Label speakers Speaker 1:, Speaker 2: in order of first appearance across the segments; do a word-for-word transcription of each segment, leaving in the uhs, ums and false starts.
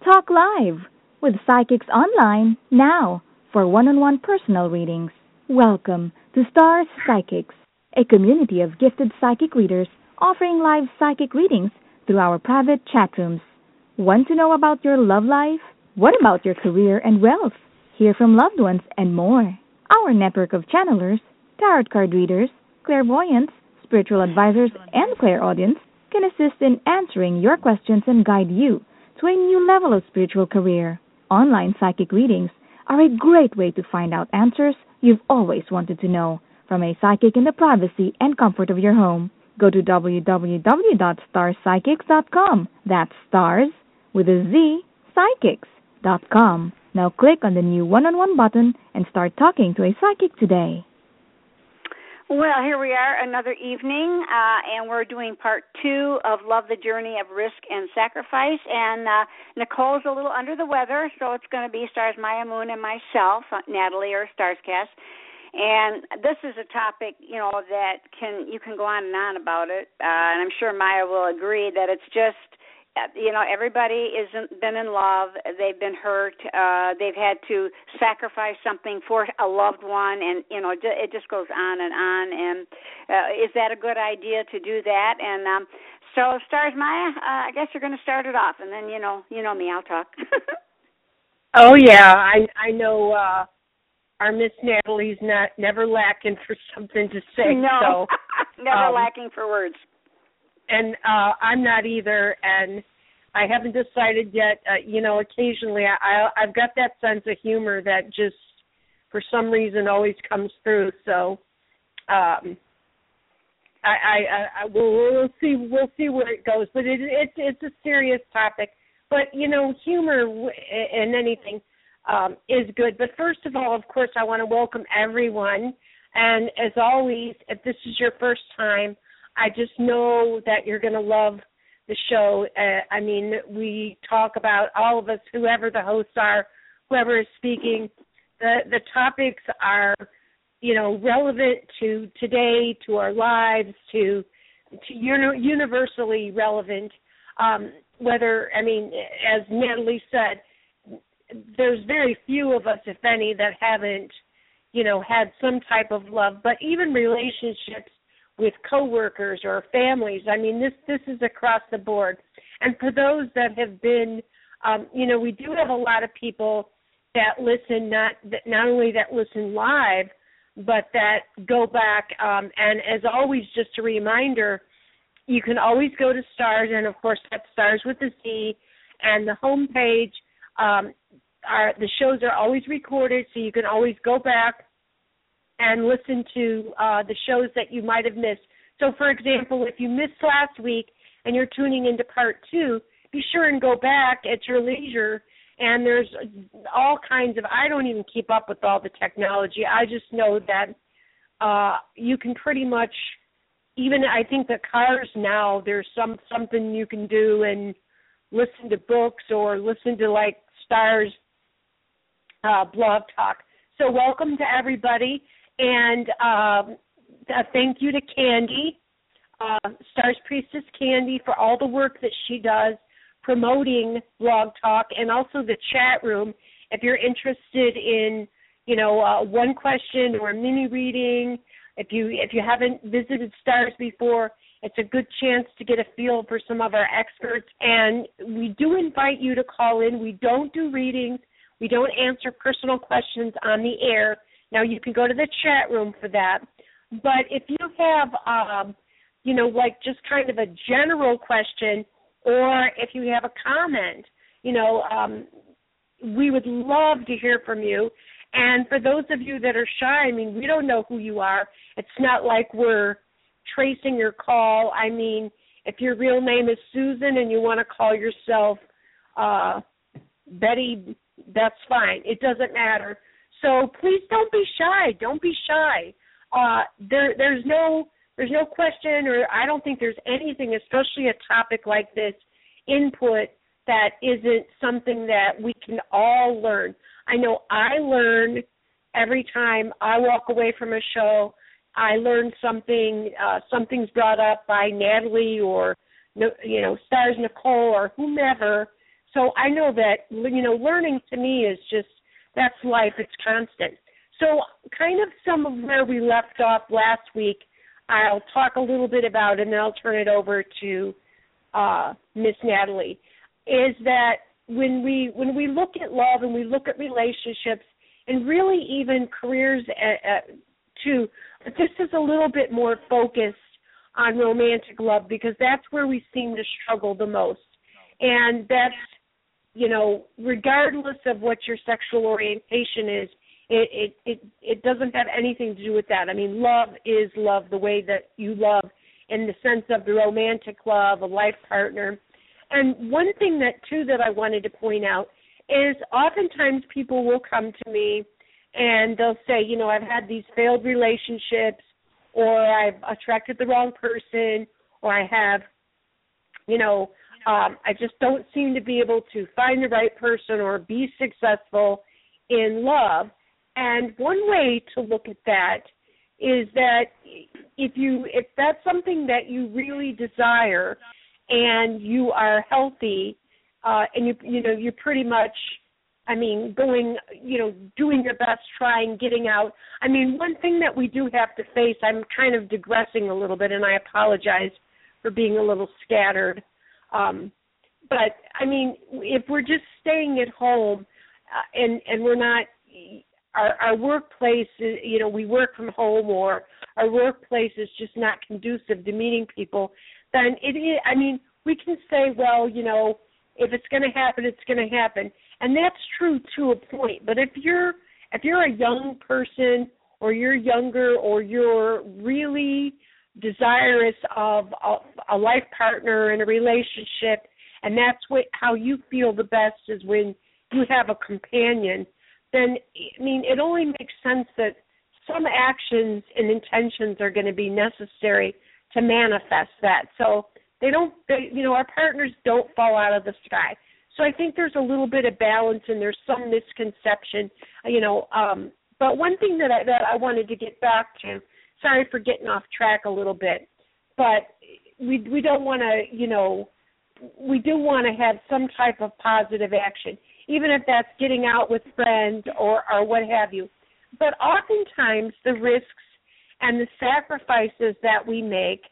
Speaker 1: Talk live with Psychics Online now for one-on-one personal readings. Welcome to Stars Psychics, a community of gifted psychic readers offering live psychic readings through our private chat rooms. Want to know about your love life? What about your career and wealth? Hear from loved ones and more. Our network of channelers, tarot card readers, clairvoyants, spiritual advisors, and clairaudience can assist in answering your questions and guide you to a new level of spiritual career. Online psychic readings are a great way to find out answers you've always wanted to know from a psychic in the privacy and comfort of your home. Go to w w w dot stars psychics dot com. That's stars with a Z, psychics dot com. Now click on the new one-on-one button and start talking to a psychic today.
Speaker 2: Well, here we are, another evening, uh, and we're doing part two of Love the Journey of Risk and Sacrifice, and uh, Nicole's a little under the weather, so it's going to be Stars Maya Moon and myself, uh, Natalie, or Starscast. And this is a topic, you know, that can you can go on and on about it, uh, and I'm sure Maya will agree that it's just, you know, everybody isn't been in love. They've been hurt. Uh, they've had to sacrifice something for a loved one, and you know, it just goes on and on. And uh, is that a good idea to do that? And um, so, Stars Maya, uh, I guess you're going to start it off, and then you know, you know me, I'll talk.
Speaker 3: Oh yeah, I I know. Uh, our Miss Natalie's not never lacking for something to say.
Speaker 2: No,
Speaker 3: so,
Speaker 2: never
Speaker 3: um,
Speaker 2: lacking for words.
Speaker 3: And uh, I'm not either, and I haven't decided yet. Uh, you know, occasionally I, I, I've got that sense of humor that just, for some reason, always comes through. So, um, I, I, I we'll, we'll see, we'll see where it goes. But it, it's it's a serious topic. But you know, humor in anything um, is good. But first of all, of course, I want to welcome everyone. And as always, if this is your first time, I just know that you're going to love the show. Uh, I mean, we talk about all of us, whoever the hosts are, whoever is speaking. The the topics are, you know, relevant to today, to our lives, to to uni- universally relevant. Um, whether, I mean, as Natalie said, there's very few of us, if any, that haven't, you know, had some type of love. But even relationships with coworkers or families. I mean, this this is across the board. And for those that have been, um, you know, we do have a lot of people that listen, not that not only that listen live, but that go back. Um, and as always, just a reminder, you can always go to Stars, and of course that's Stars with a Z, and the homepage. Um, are the shows are always recorded, so you can always go back and listen to uh, the shows that you might have missed. So, for example, if you missed last week and you're tuning into part two, be sure and go back at your leisure. And there's all kinds of, I don't even keep up with all the technology. I just know that uh, you can pretty much, even I think the cars now, there's some something you can do and listen to books or listen to, like, Stars uh, Blog Talk. So welcome to everybody. And um, a thank you to Candy, uh, Stars Priestess Candy, for all the work that she does promoting Blog Talk and also the chat room. If you're interested in, you know, uh, one question or a mini reading, if you if you haven't visited Stars before, it's a good chance to get a feel for some of our experts. And we do invite you to call in. We don't do readings. We don't answer personal questions on the air. Now, you can go to the chat room for that. But if you have, um, you know, like just kind of a general question, or if you have a comment, you know, um, we would love to hear from you. And for those of you that are shy, I mean, we don't know who you are. It's not like we're tracing your call. I mean, if your real name is Susan and you want to call yourself uh, Betty, that's fine. It doesn't matter. So please don't be shy. Don't be shy. Uh, there, there's no, there's no question, or I don't think there's anything, especially a topic like this, input that isn't something that we can all learn. I know I learn every time I walk away from a show. I learn something. Uh, something's brought up by Natalie or, you know, Stars Nicole or whomever. So I know that, you know, learning to me is just, that's life. It's constant. So kind of some of where we left off last week, I'll talk a little bit about, and then I'll turn it over to uh, Miss Natalie, is that when we when we look at love and we look at relationships and really even careers uh, uh, too, this is a little bit more focused on romantic love because that's where we seem to struggle the most. And that's, you know, regardless of what your sexual orientation is, it, it, it, it doesn't have anything to do with that. I mean, love is love the way that you love in the sense of the romantic love, a life partner. And one thing that, too, that I wanted to point out is oftentimes people will come to me and they'll say, you know, I've had these failed relationships, or I've attracted the wrong person, or I have, you know, um, I just don't seem to be able to find the right person or be successful in love. And one way to look at that is that if you if that's something that you really desire and you are healthy uh, and you you know you're pretty much, I mean, going, you know, doing your best, trying, getting out. I mean, one thing that we do have to face, I'm kind of digressing a little bit, and I apologize for being a little scattered. Um, but, I mean, if we're just staying at home uh, and, and we're not, our, our workplace, is, you know, we work from home, or our workplace is just not conducive to meeting people, then it is, I mean, we can say, well, you know, if it's going to happen, it's going to happen. And that's true to a point. But if you're if you're a young person, or you're younger, or you're really desirous of a, a life partner and a relationship, and that's what how you feel the best is when you have a companion, then, I mean, it only makes sense that some actions and intentions are going to be necessary to manifest that. So they don't, they, you know, our partners don't fall out of the sky. So I think there's a little bit of balance and there's some misconception, you know. Um, but one thing that I, that I wanted to get back to, sorry for getting off track a little bit, but we we don't want to, you know, we do want to have some type of positive action, even if that's getting out with friends or, or what have you. But oftentimes the risks and the sacrifices that we make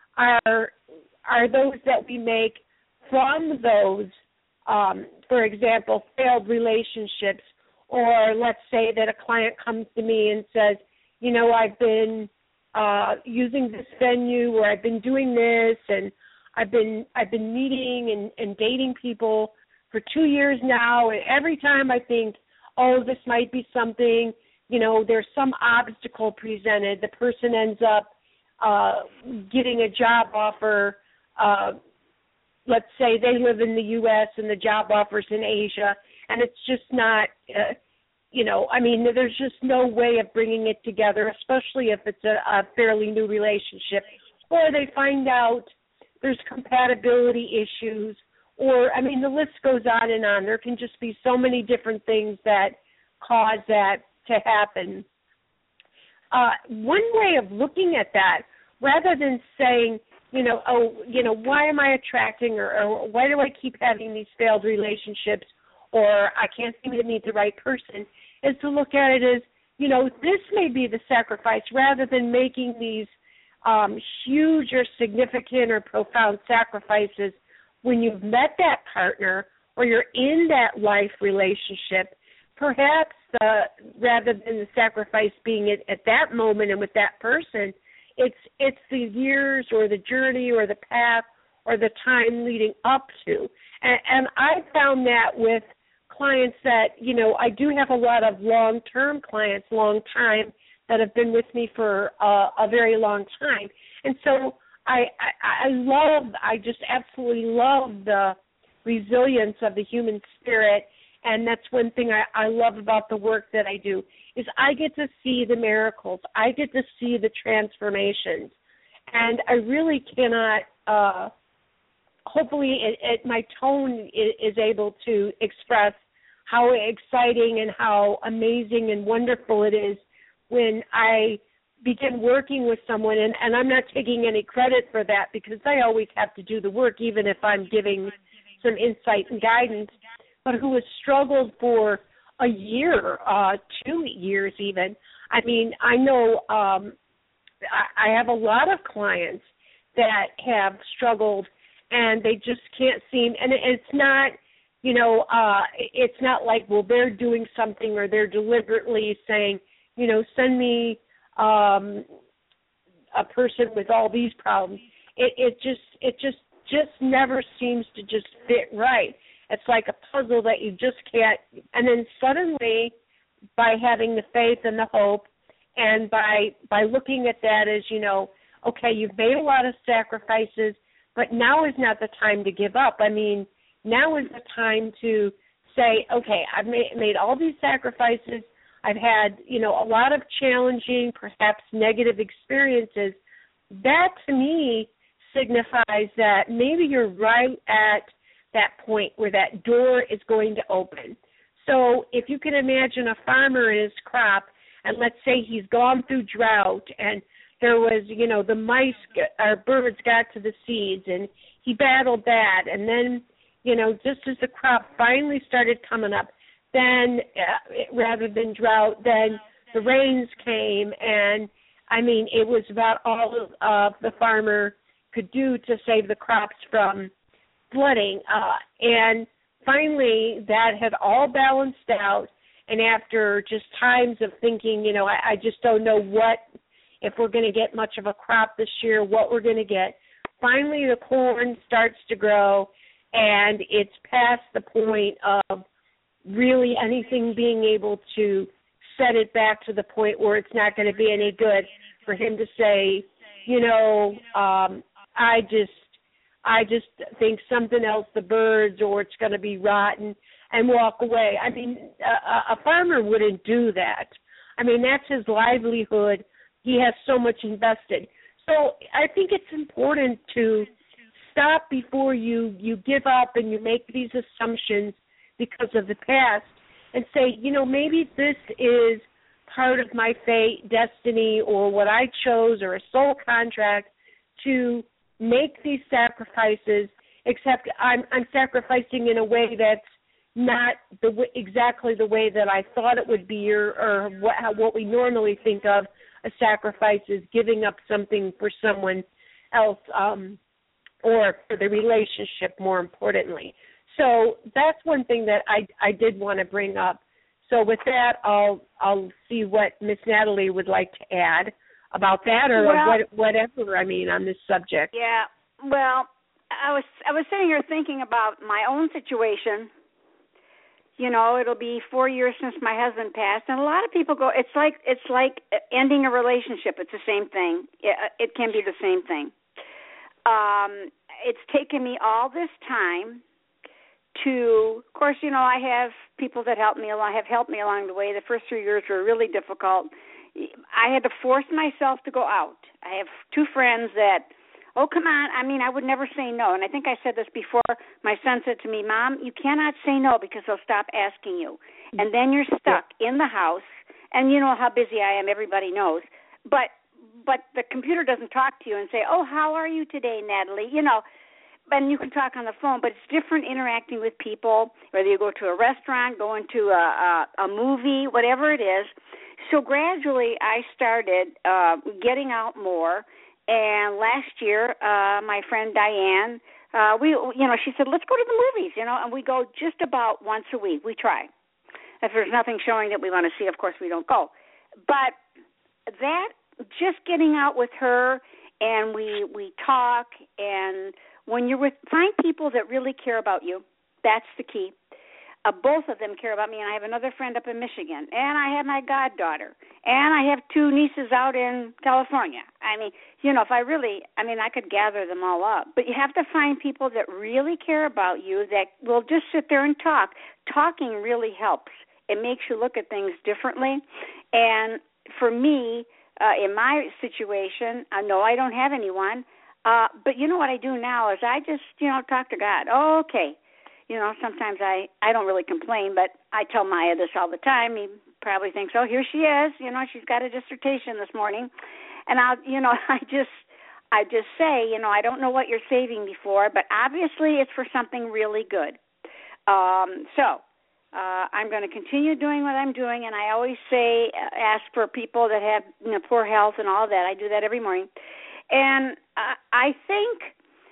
Speaker 3: are are those that we make from those, um, for example, failed relationships, or let's say that a client comes to me and says, you know, I've been uh, using this venue, or I've been doing this, and I've been I've been meeting and, and dating people for two years now, and every time I think, oh, this might be something, you know, there's some obstacle presented, the person ends up uh, getting a job offer. Uh, let's say they live in the U S and the job offer's in Asia, and it's just not, uh, you know, I mean, there's just no way of bringing it together, especially if it's a, a fairly new relationship. Or they find out there's compatibility issues, or, I mean, the list goes on and on. There can just be so many different things that cause that to happen. Uh, one way of looking at that, rather than saying, you know, oh, you know, why am I attracting, or, or why do I keep having these failed relationships, or I can't seem to meet the right person, is to look at it as, you know, this may be the sacrifice, rather than making these um, huge or significant or profound sacrifices when you've met that partner or you're in that life relationship. Perhaps uh, rather than the sacrifice being at, at that moment and with that person, it's it's the years or the journey or the path or the time leading up to. And, and I found that with clients that, you know, I do have a lot of long-term clients, long time, that have been with me for uh, a very long time. And so I, I, I love, I just absolutely love the resilience of the human spirit. And that's one thing I, I love about the work that I do, is I get to see the miracles. I get to see the transformations. And I really cannot, uh, hopefully it, it, my tone is, is able to express how exciting and how amazing and wonderful it is when I begin working with someone. And, and I'm not taking any credit for that, because I always have to do the work, even if I'm giving some insight and guidance, but who has struggled for a year, uh, two years even. I mean, I know um, I, I have a lot of clients that have struggled, and they just can't seem, and it's not, you know, uh, it's not like, well, they're doing something or they're deliberately saying, you know, send me um, a person with all these problems. It, it just, it just, just never seems to just fit right. It's like a puzzle that you just can't, and then suddenly, by having the faith and the hope, and by by looking at that as, you know, okay, you've made a lot of sacrifices, but now is not the time to give up. I mean, now is the time to say, okay, I've made, made all these sacrifices. I've had, you know, a lot of challenging, perhaps negative experiences. That, to me, signifies that maybe you're right at that point where that door is going to open. So if you can imagine a farmer in his crop, and let's say he's gone through drought, and there was, you know, the mice or birds got to the seeds, and he battled that, and then, you know, just as the crop finally started coming up, then uh, rather than drought, then the rains came, and I mean, it was about all uh, the farmer could do to save the crops from flooding, uh, and finally that had all balanced out, and after just times of thinking, you know, I, I just don't know what, if we're going to get much of a crop this year, what we're going to get, finally the corn starts to grow, and it's past the point of really anything being able to set it back to the point where it's not going to be any good for him to say, you know, um, I just, I just think something else, the birds, or it's going to be rotten, and walk away. I mean, a, a farmer wouldn't do that. I mean, that's his livelihood. He has so much invested. So I think it's important to stop before you, you give up and you make these assumptions because of the past and say, you know, maybe this is part of my fate, destiny, or what I chose, or a soul contract to make these sacrifices, except I'm, I'm sacrificing in a way that's not the w- exactly the way that I thought it would be, or, or what, how, what we normally think of a sacrifice is giving up something for someone else, um, or for the relationship, more importantly. So that's one thing that I, I did want to bring up. So with that, I'll I'll see what Miss Natalie would like to add about that, or
Speaker 2: well,
Speaker 3: what, whatever, I mean, on this subject.
Speaker 2: Yeah, well, I was I was sitting here thinking about my own situation. You know, it'll be four years since my husband passed, and a lot of people go, it's like it's like ending a relationship. It's the same thing. It, it can be the same thing. Um, it's taken me all this time to, of course, you know, I have people that help me along, have helped me along the way. The first three years were really difficult. I had to force myself to go out. I have two friends that, oh, come on. I mean, I would never say no. And I think I said this before. My son said to me, Mom, you cannot say no because they'll stop asking you. And then you're stuck in the house. And you know how busy I am. Everybody knows. But but the computer doesn't talk to you and say, oh, how are you today, Natalie? You know, and you can talk on the phone, but it's different interacting with people, whether you go to a restaurant, going to a, a, a movie, whatever it is. So gradually I started uh, getting out more. And last year, uh, my friend Diane, uh, we, you know, she said, let's go to the movies, you know, and we go just about once a week. We try. If there's nothing showing that we want to see, of course, we don't go. But that, just getting out with her, and we we talk, and when you're with, find people that really care about you. That's the key. Uh, both of them care about me, and I have another friend up in Michigan, and I have my goddaughter, and I have two nieces out in California. I mean, you know, if I really, I mean, I could gather them all up. But you have to find people that really care about you, that will just sit there and talk. Talking really helps. It makes you look at things differently. And for me, uh, in my situation, I know I don't have anyone, uh, but you know what I do now is I just, you know, talk to God. Oh, okay. You know, sometimes I, I don't really complain, but I tell Maya this all the time. He probably thinks, oh, here she is. You know, she's got a dissertation this morning. And I'll, you know, I just, I just say, you know, I don't know what you're saving me for, but obviously it's for something really good. Um, so uh, I'm going to continue doing what I'm doing, and I always say, uh, ask for people that have, you know, poor health and all that. I do that every morning. And uh, I think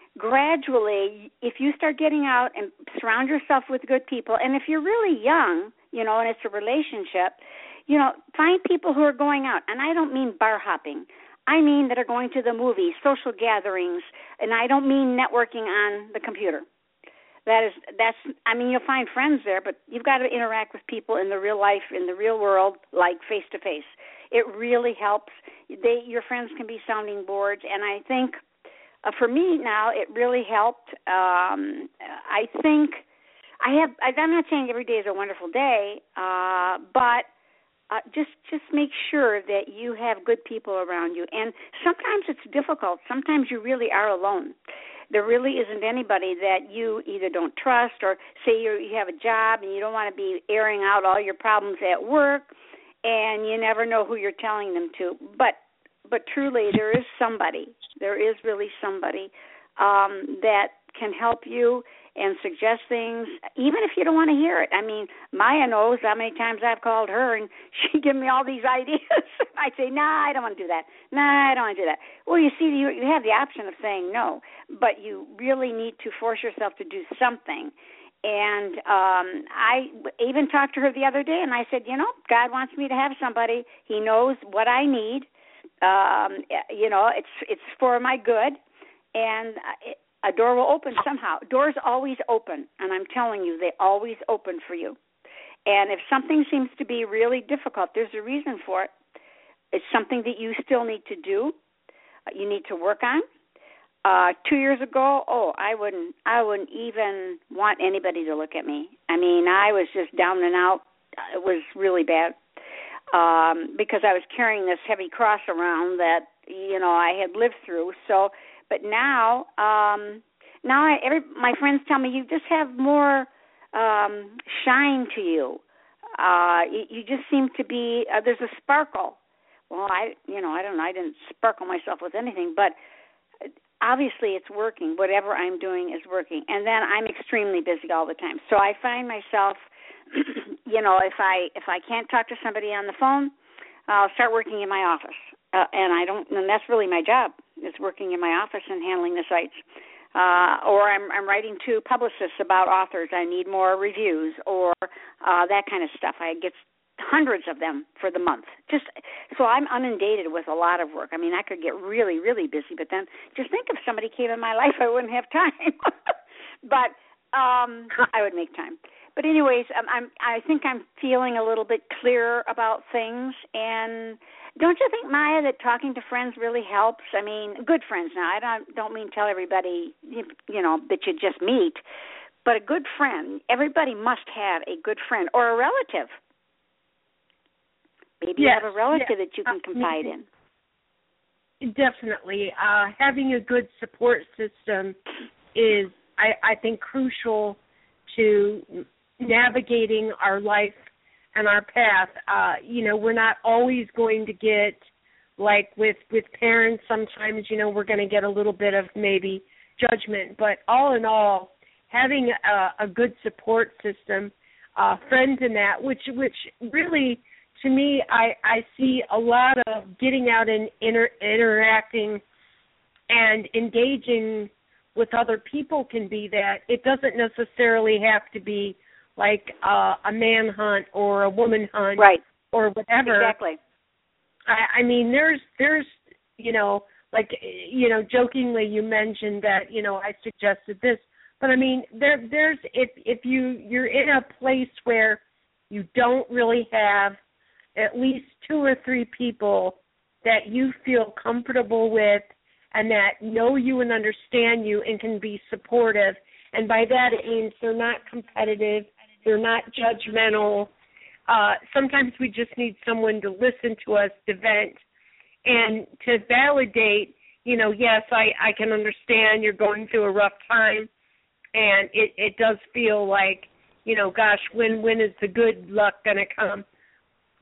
Speaker 2: gradually, if you start getting out and surround yourself with good people, and if you're really young, you know, and it's a relationship, you know, find people who are going out. And I don't mean bar hopping. I mean that are going to the movies, social gatherings, and I don't mean networking on the computer. That is, that's, I mean, you'll find friends there, but you've got to interact with people in the real life, in the real world, like face to face. It really helps. They, your friends can be sounding boards, and I think uh, for me now, it really helped. Um, I think I have. I'm not saying every day is a wonderful day, uh, but Uh, just just make sure that you have good people around you. And sometimes it's difficult. Sometimes you really are alone. There really isn't anybody that you either don't trust, or say you you have a job and you don't want to be airing out all your problems at work, and you never know who you're telling them to. But but truly, there is somebody. There is really somebody um, that can help you and suggest things, even if you don't want to hear it. I mean, Maya knows how many times I've called her, and she give me all these ideas. I'd say, nah, I don't want to do that. Nah, I don't want to do that. Well, you see, you, you have the option of saying no, but you really need to force yourself to do something. And um, I even talked to her the other day, and I said, you know, God wants me to have somebody. He knows what I need. Um, you know, it's it's for my good, and it, a door will open somehow. Doors always open, and I'm telling you, they always open for you. And if something seems to be really difficult, there's a reason for it. It's something that you still need to do. You need to work on. Uh, two years ago, oh, I wouldn't, I wouldn't even want anybody to look at me. I mean, I was just down and out. It was really bad um, because I was carrying this heavy cross around that, you know, I had lived through. So. But now, um, now I, every, my friends tell me you just have more um, shine to you. Uh, you. You just seem to be uh, there's a sparkle. Well, I, you know, I don't know. I didn't sparkle myself with anything, but obviously it's working. Whatever I'm doing is working. And then I'm extremely busy all the time, so I find myself, you know, if I if I can't talk to somebody on the phone, I'll start working in my office. Uh, and I don't, and that's really my job, is working in my office and handling the sites. Uh, or I'm, I'm writing to publicists about authors. I need more reviews, or uh, that kind of stuff. I get hundreds of them for the month. Just so I'm inundated with a lot of work. I mean, I could get really, really busy, but then just think if somebody came in my life, I wouldn't have time. But um, I would make time. But anyways, I'm, I'm, I think I'm feeling a little bit clearer about things. And don't you think, Maya, that talking to friends really helps? I mean, good friends now. I don't, don't mean tell everybody, you, you know, that you just meet. But a good friend, everybody must have a good friend or a relative. Maybe yes, you have a relative yes. that you can confide uh,
Speaker 3: in. Definitely. Uh, having a good support system is, I, I think, crucial to navigating our life and our path. Uh, you know, we're not always going to get, like with, with parents, sometimes, you know, we're going to get a little bit of maybe judgment. But all in all, having a, a good support system, uh, friends in that, which which really, to me, I, I see a lot of getting out and inter, interacting and engaging with other people can be that. It doesn't necessarily have to be like uh, a man hunt or a woman hunt,
Speaker 2: right,
Speaker 3: or whatever.
Speaker 2: Exactly.
Speaker 3: I, I mean, there's, there's, you know, like, you know, jokingly you mentioned that, you know, I suggested this, but I mean, there, there's, if if you you're in a place where you don't really have at least two or three people that you feel comfortable with and that know you and understand you and can be supportive. And by that it means they're not competitive, they're not judgmental. Uh, sometimes we just need someone to listen to us, to vent, and to validate, you know, yes, I, I can understand you're going through a rough time, and it, it does feel like, you know, gosh, when when is the good luck going to come?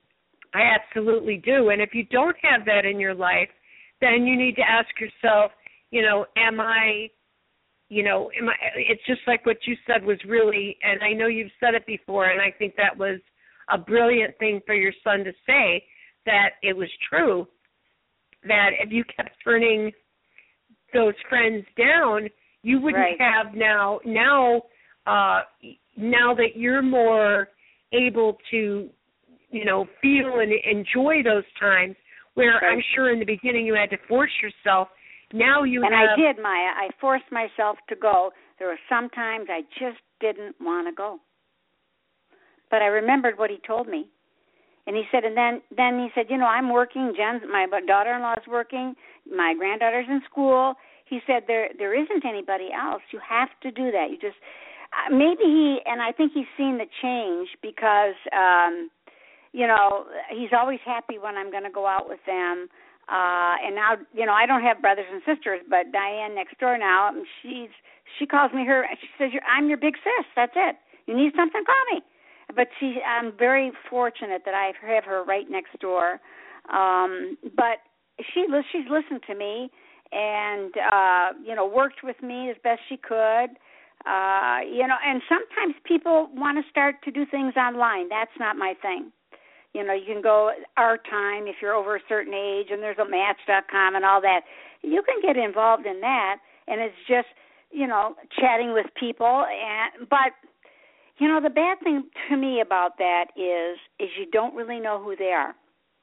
Speaker 3: I absolutely do. And if you don't have that in your life, then you need to ask yourself, you know, am I, you know, am I, it's just like what you said was really, and I know you've said it before, and I think that was a brilliant thing for your son to say, that it was true, that if you kept turning those friends down, you wouldn't
Speaker 2: right.
Speaker 3: have now, now, uh, now that you're more able to, you know, feel and enjoy those times, where right. I'm sure in the beginning you had to force yourself. Now you
Speaker 2: and
Speaker 3: have...
Speaker 2: I did, Maya. I forced myself to go. There were some times I just didn't want to go. But I remembered what he told me. And he said, and then, then he said, you know, I'm working. Jen's, my daughter-in-law is working. My granddaughter's in school. He said, there there isn't anybody else. You have to do that. You just... Uh, maybe he, and I think he's seen the change because, um, you know, he's always happy when I'm going to go out with them. Uh, and now, you know, I don't have brothers and sisters, but Diane next door now, she's she calls me her, she says, I'm your big sis. That's it. You need something, call me. But she, I'm very fortunate that I have her right next door. Um, but she she's listened to me and, uh, you know, worked with me as best she could. Uh, you know, and sometimes people want to start to do things online. That's not my thing. You know, you can go our time if you're over a certain age, and there's a match dot com and all that. You can get involved in that, and it's just, you know, chatting with people. And but, you know, the bad thing to me about that is is you don't really know who they are.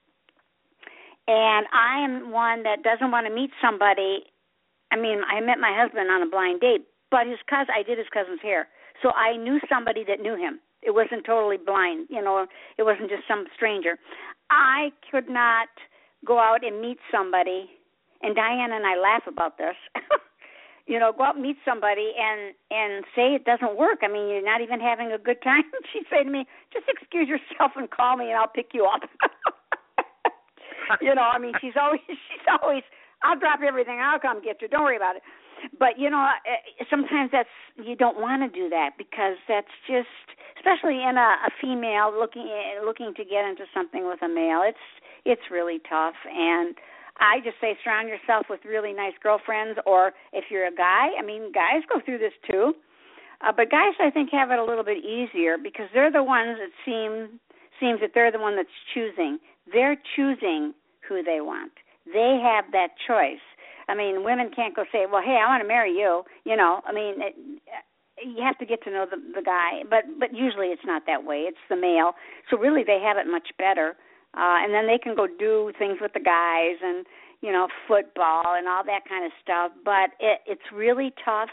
Speaker 2: And I am one that doesn't want to meet somebody. I mean, I met my husband on a blind date. But his cousin, I did his cousin's hair, so I knew somebody that knew him. It wasn't totally blind, you know. It wasn't just some stranger. I could not go out and meet somebody, and Diane and I laugh about this. you know, go out and meet somebody and and say it doesn't work. I mean, you're not even having a good time. She'd say to me, "Just excuse yourself and call me, and I'll pick you up." you know, I mean, she's always she's always. I'll drop everything. I'll come get you. Don't worry about it. But, you know, sometimes that's you don't want to do that because that's just, especially in a, a female looking looking to get into something with a male, it's it's really tough. And I just say surround yourself with really nice girlfriends, or if you're a guy, I mean, guys go through this too. Uh, but guys, I think, have it a little bit easier because they're the ones that seem seems that they're the one that's choosing. They're choosing who they want. They have that choice. I mean, women can't go say, well, hey, I want to marry you. You know, I mean, it, you have to get to know the, the guy. But but usually it's not that way. It's the male. So really they have it much better. Uh, and then they can go do things with the guys and, you know, football and all that kind of stuff. But it, it's really tough,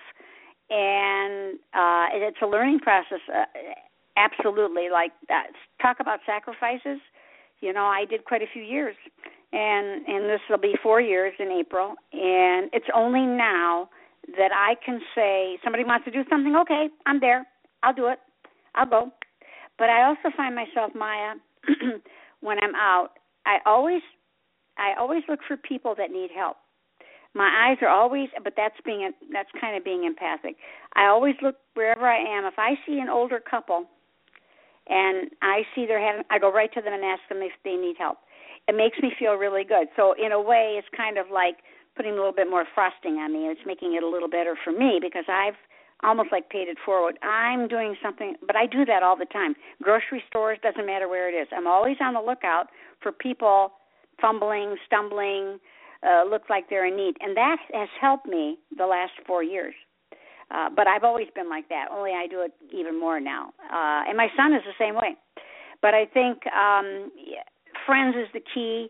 Speaker 2: and uh, it, it's a learning process, uh, absolutely. Like, that. Talk about sacrifices. You know, I did quite a few years. And and this will be four years in April, and it's only now that I can say somebody wants to do something. Okay, I'm there. I'll do it. I'll go. But I also find myself, Maya, when I'm out, I always I always look for people that need help. My eyes are always, but that's being that's kind of being empathic. I always look wherever I am. If I see an older couple, and I see they're having, I go right to them and ask them if they need help. It makes me feel really good. So in a way, it's kind of like putting a little bit more frosting on me. It's making it a little better for me because I've almost like paid it forward. I'm doing something, but I do that all the time. Grocery stores, doesn't matter where it is. I'm always on the lookout for people fumbling, stumbling, uh, look like they're in need. And that has helped me the last four years. Uh, but I've always been like that, only I do it even more now. Uh, and my son is the same way. But I think... Um, friends is the key.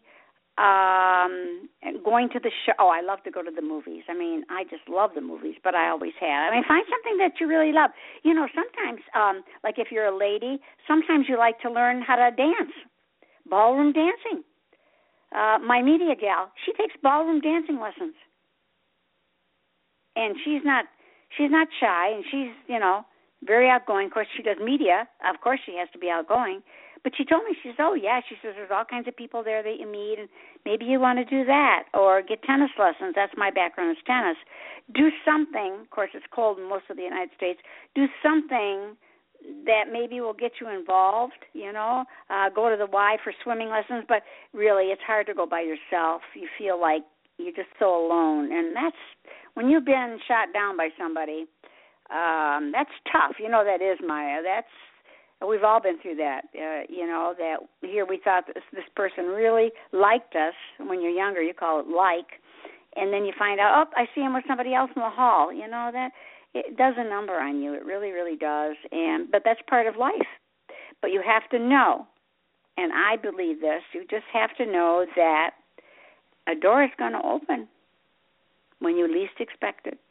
Speaker 2: Um, going to the show. Oh, I love to go to the movies. I mean, I just love the movies, but I always have. I mean, find something that you really love. You know, sometimes, um, like if you're a lady, sometimes you like to learn how to dance, ballroom dancing. Uh, my media gal, she takes ballroom dancing lessons, and she's not she's not shy, and she's you know very outgoing. Of course, she does media. Of course, she has to be outgoing. But she told me, she says, oh, yeah, she says, there's all kinds of people there that you meet, and maybe you want to do that, or get tennis lessons. That's my background is tennis. Do something, of course, it's cold in most of the United States, do something that maybe will get you involved, you know, uh, go to the Y for swimming lessons, but really it's hard to go by yourself. You feel like you're just so alone, and that's when you've been shot down by somebody, um, that's tough. You know that is, Maya. That's we've all been through that. Uh, you know that here we thought this, this person really liked us. When you're younger, you call it like, and then you find out, oh, I see him with somebody else in the hall. You know that it does a number on you. It really, really does. And but that's part of life. But you have to know, and I believe this. You just have to know that a door is going to open when you least expect it.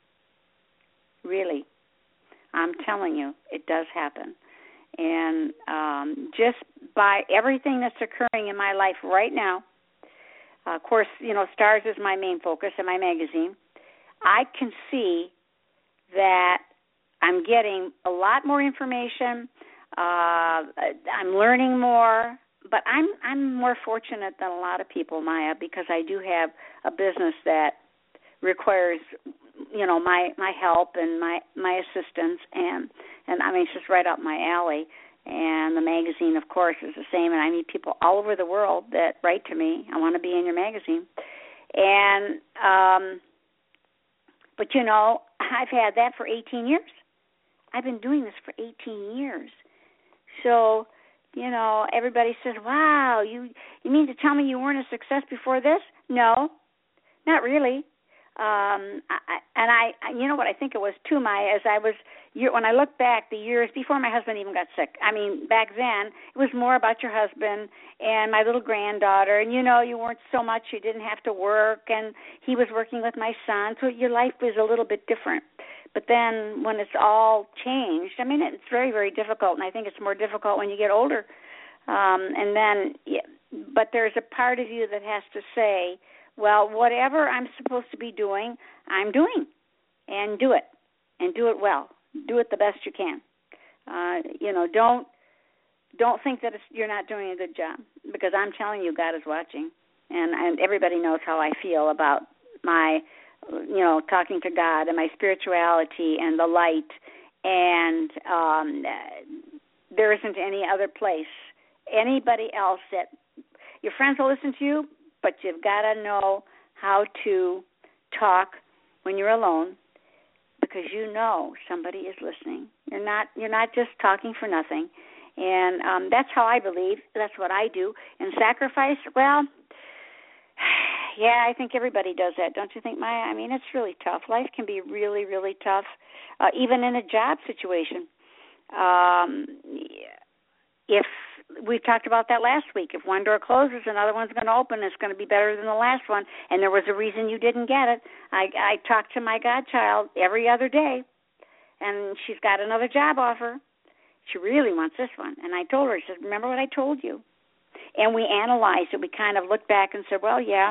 Speaker 2: Really. I'm telling you, it does happen. And um, just by everything that's occurring in my life right now, uh, of course, you know, STARS is my main focus in my magazine. I can see that I'm getting a lot more information. Uh, I'm learning more. But I'm I'm more fortunate than a lot of people, Maya, because I do have a business that requires, you know, my, my help and my, my assistance, and, and I mean, it's just right up my alley. And the magazine, of course, is the same, and I meet people all over the world that write to me, I want to be in your magazine. And, um, but, you know, I've had that for eighteen years. I've been doing this for eighteen years. So, you know, everybody says, wow, you you mean to tell me you weren't a success before this? No, not really. Um, I, and I, you know what I think it was too, Maya, as I was, when I look back the years before my husband even got sick, I mean, back then, it was more about your husband and my little granddaughter, and, you know, you weren't so much, you didn't have to work, and he was working with my son, so your life was a little bit different. But then when it's all changed, I mean, it's very, very difficult, and I think it's more difficult when you get older. Um, and then, yeah, but there's a part of you that has to say, well, whatever I'm supposed to be doing, I'm doing, and do it, and do it well. Do it the best you can. Uh, you know, don't don't think that it's, you're not doing a good job, because I'm telling you, God is watching, and, and everybody knows how I feel about my, you know, talking to God and my spirituality and the light, and um, there isn't any other place, anybody else that your friends will listen to you, but you've got to know how to talk when you're alone, because you know somebody is listening. You're not you're not just talking for nothing, and um, that's how I believe. That's what I do. And sacrifice, well, yeah, I think everybody does that, don't you think, Maya? I mean, it's really tough. Life can be really, really tough, uh, even in a job situation. Um, if we talked about that last week. If one door closes, another one's going to open. It's going to be better than the last one, and there was a reason you didn't get it. I, I talk to my godchild every other day, and she's got another job offer. She really wants this one. And I told her, I said, remember what I told you? And we analyzed it. We kind of looked back and said, well, yeah,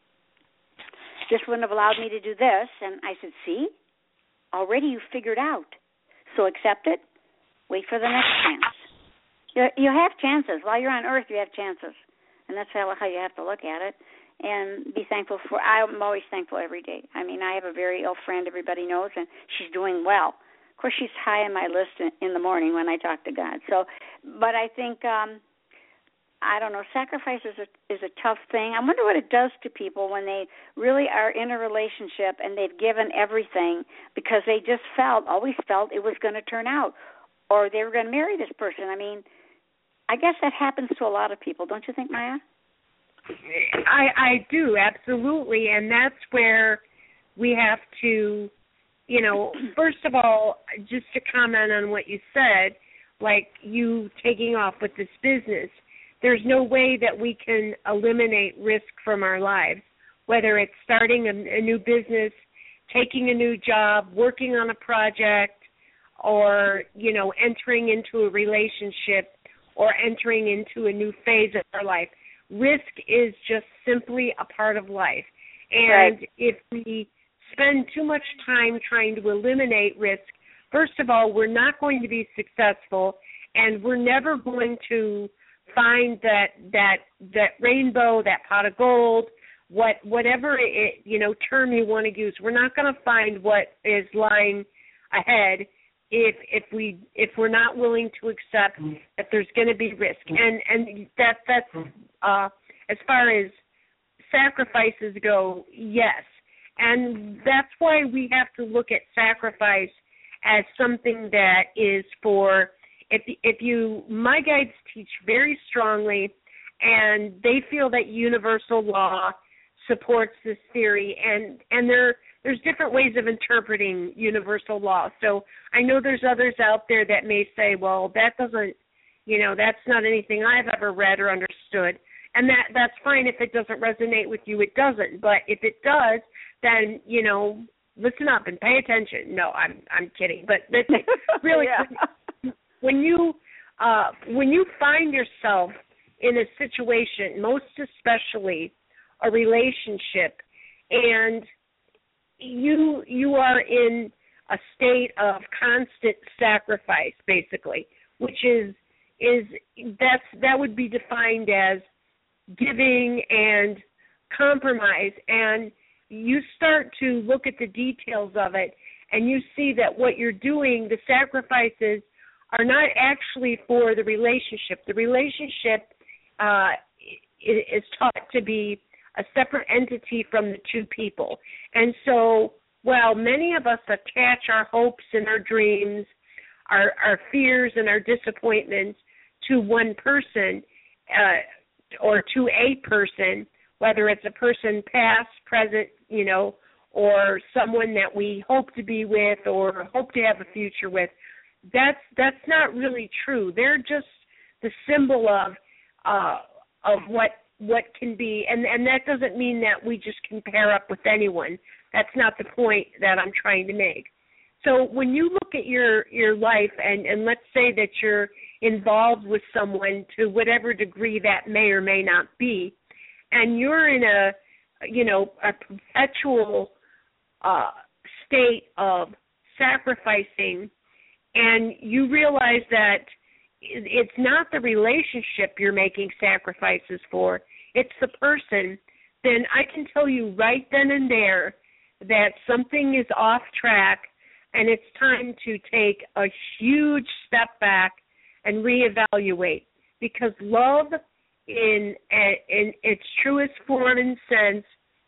Speaker 2: this wouldn't have allowed me to do this. And I said, see, already you figured out. So accept it. Wait for the next chance. You, you have chances. While you're on earth, you have chances. And that's how, how you have to look at it. And be thankful for, I'm always thankful every day. I mean, I have a very ill friend everybody knows, and she's doing well. Of course, she's high on my list in, in the morning when I talk to God. So, but I think, um, I don't know, sacrifice is a, is a tough thing. I wonder what it does to people when they really are in a relationship and they've given everything because they just felt, always felt it was going to turn out, or they were going to marry this person. I mean, I guess that happens to a lot of people, don't you think, Maya?
Speaker 3: I, I do, absolutely, and that's where we have to, you know, first of all, just to comment on what you said, like you taking off with this business, there's no way that we can eliminate risk from our lives, whether it's starting a, a new business, taking a new job, working on a project, or, you know, entering into a relationship or entering into a new phase of our life. Risk is just simply a part of life. And right. If we spend too much time trying to eliminate risk, first of all, we're not going to be successful, and we're never going to find that that that rainbow, that pot of gold, what whatever it, you know term you want to use. We're not going to find what is lying ahead if if we if we're not willing to accept that there's going to be risk. And and that that's uh, as far as sacrifices go, yes. And that's why we have to look at sacrifice as something that is for, if if you, my guides teach very strongly, and they feel that universal law supports this theory, and, and there there's different ways of interpreting universal law. So I know there's others out there that may say, well, that doesn't, you know, that's not anything I've ever read or understood. And that that's fine. If it doesn't resonate with you, it doesn't. But if it does, then, you know, listen up and pay attention. No, I'm I'm kidding. But really, yeah. when you uh, when you find yourself in a situation, most especially a relationship, and you you are in a state of constant sacrifice, basically, which is is that's that would be defined as giving and compromise, and you start to look at the details of it, and you see that what you're doing, the sacrifices, are not actually for the relationship. The relationship uh, is taught to be a separate entity from the two people. And so while many of us attach our hopes and our dreams, our, our fears and our disappointments to one person uh, or to a person, whether it's a person past, present, you know, or someone that we hope to be with or hope to have a future with, that's that's not really true. They're just the symbol of uh, of what what can be, and, and that doesn't mean that we just can pair up with anyone. That's not the point that I'm trying to make. So when you look at your, your life, and, and let's say that you're involved with someone to whatever degree that may or may not be, and you're in a, you know, a perpetual uh, state of sacrificing, and you realize that it's not the relationship you're making sacrifices for, it's the person, then I can tell you right then and there that something is off track, and it's time to take a huge step back and reevaluate, because love in, in its truest form and sense,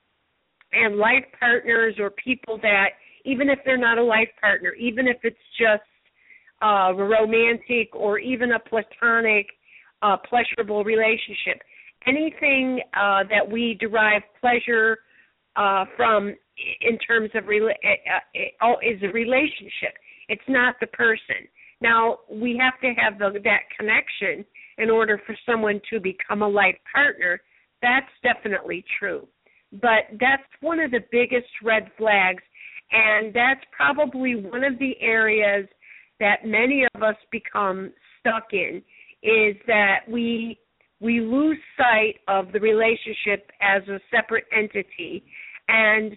Speaker 3: and life partners or people that, even if they're not a life partner, even if it's just uh, a romantic or even a platonic, uh, pleasurable relationship, anything uh, that we derive pleasure uh, from in terms of rela- uh, uh, is a relationship. It's not the person. Now, we have to have the, that connection in order for someone to become a life partner. That's definitely true. But that's one of the biggest red flags, and that's probably one of the areas that many of us become stuck in, is that we we lose sight of the relationship as a separate entity. And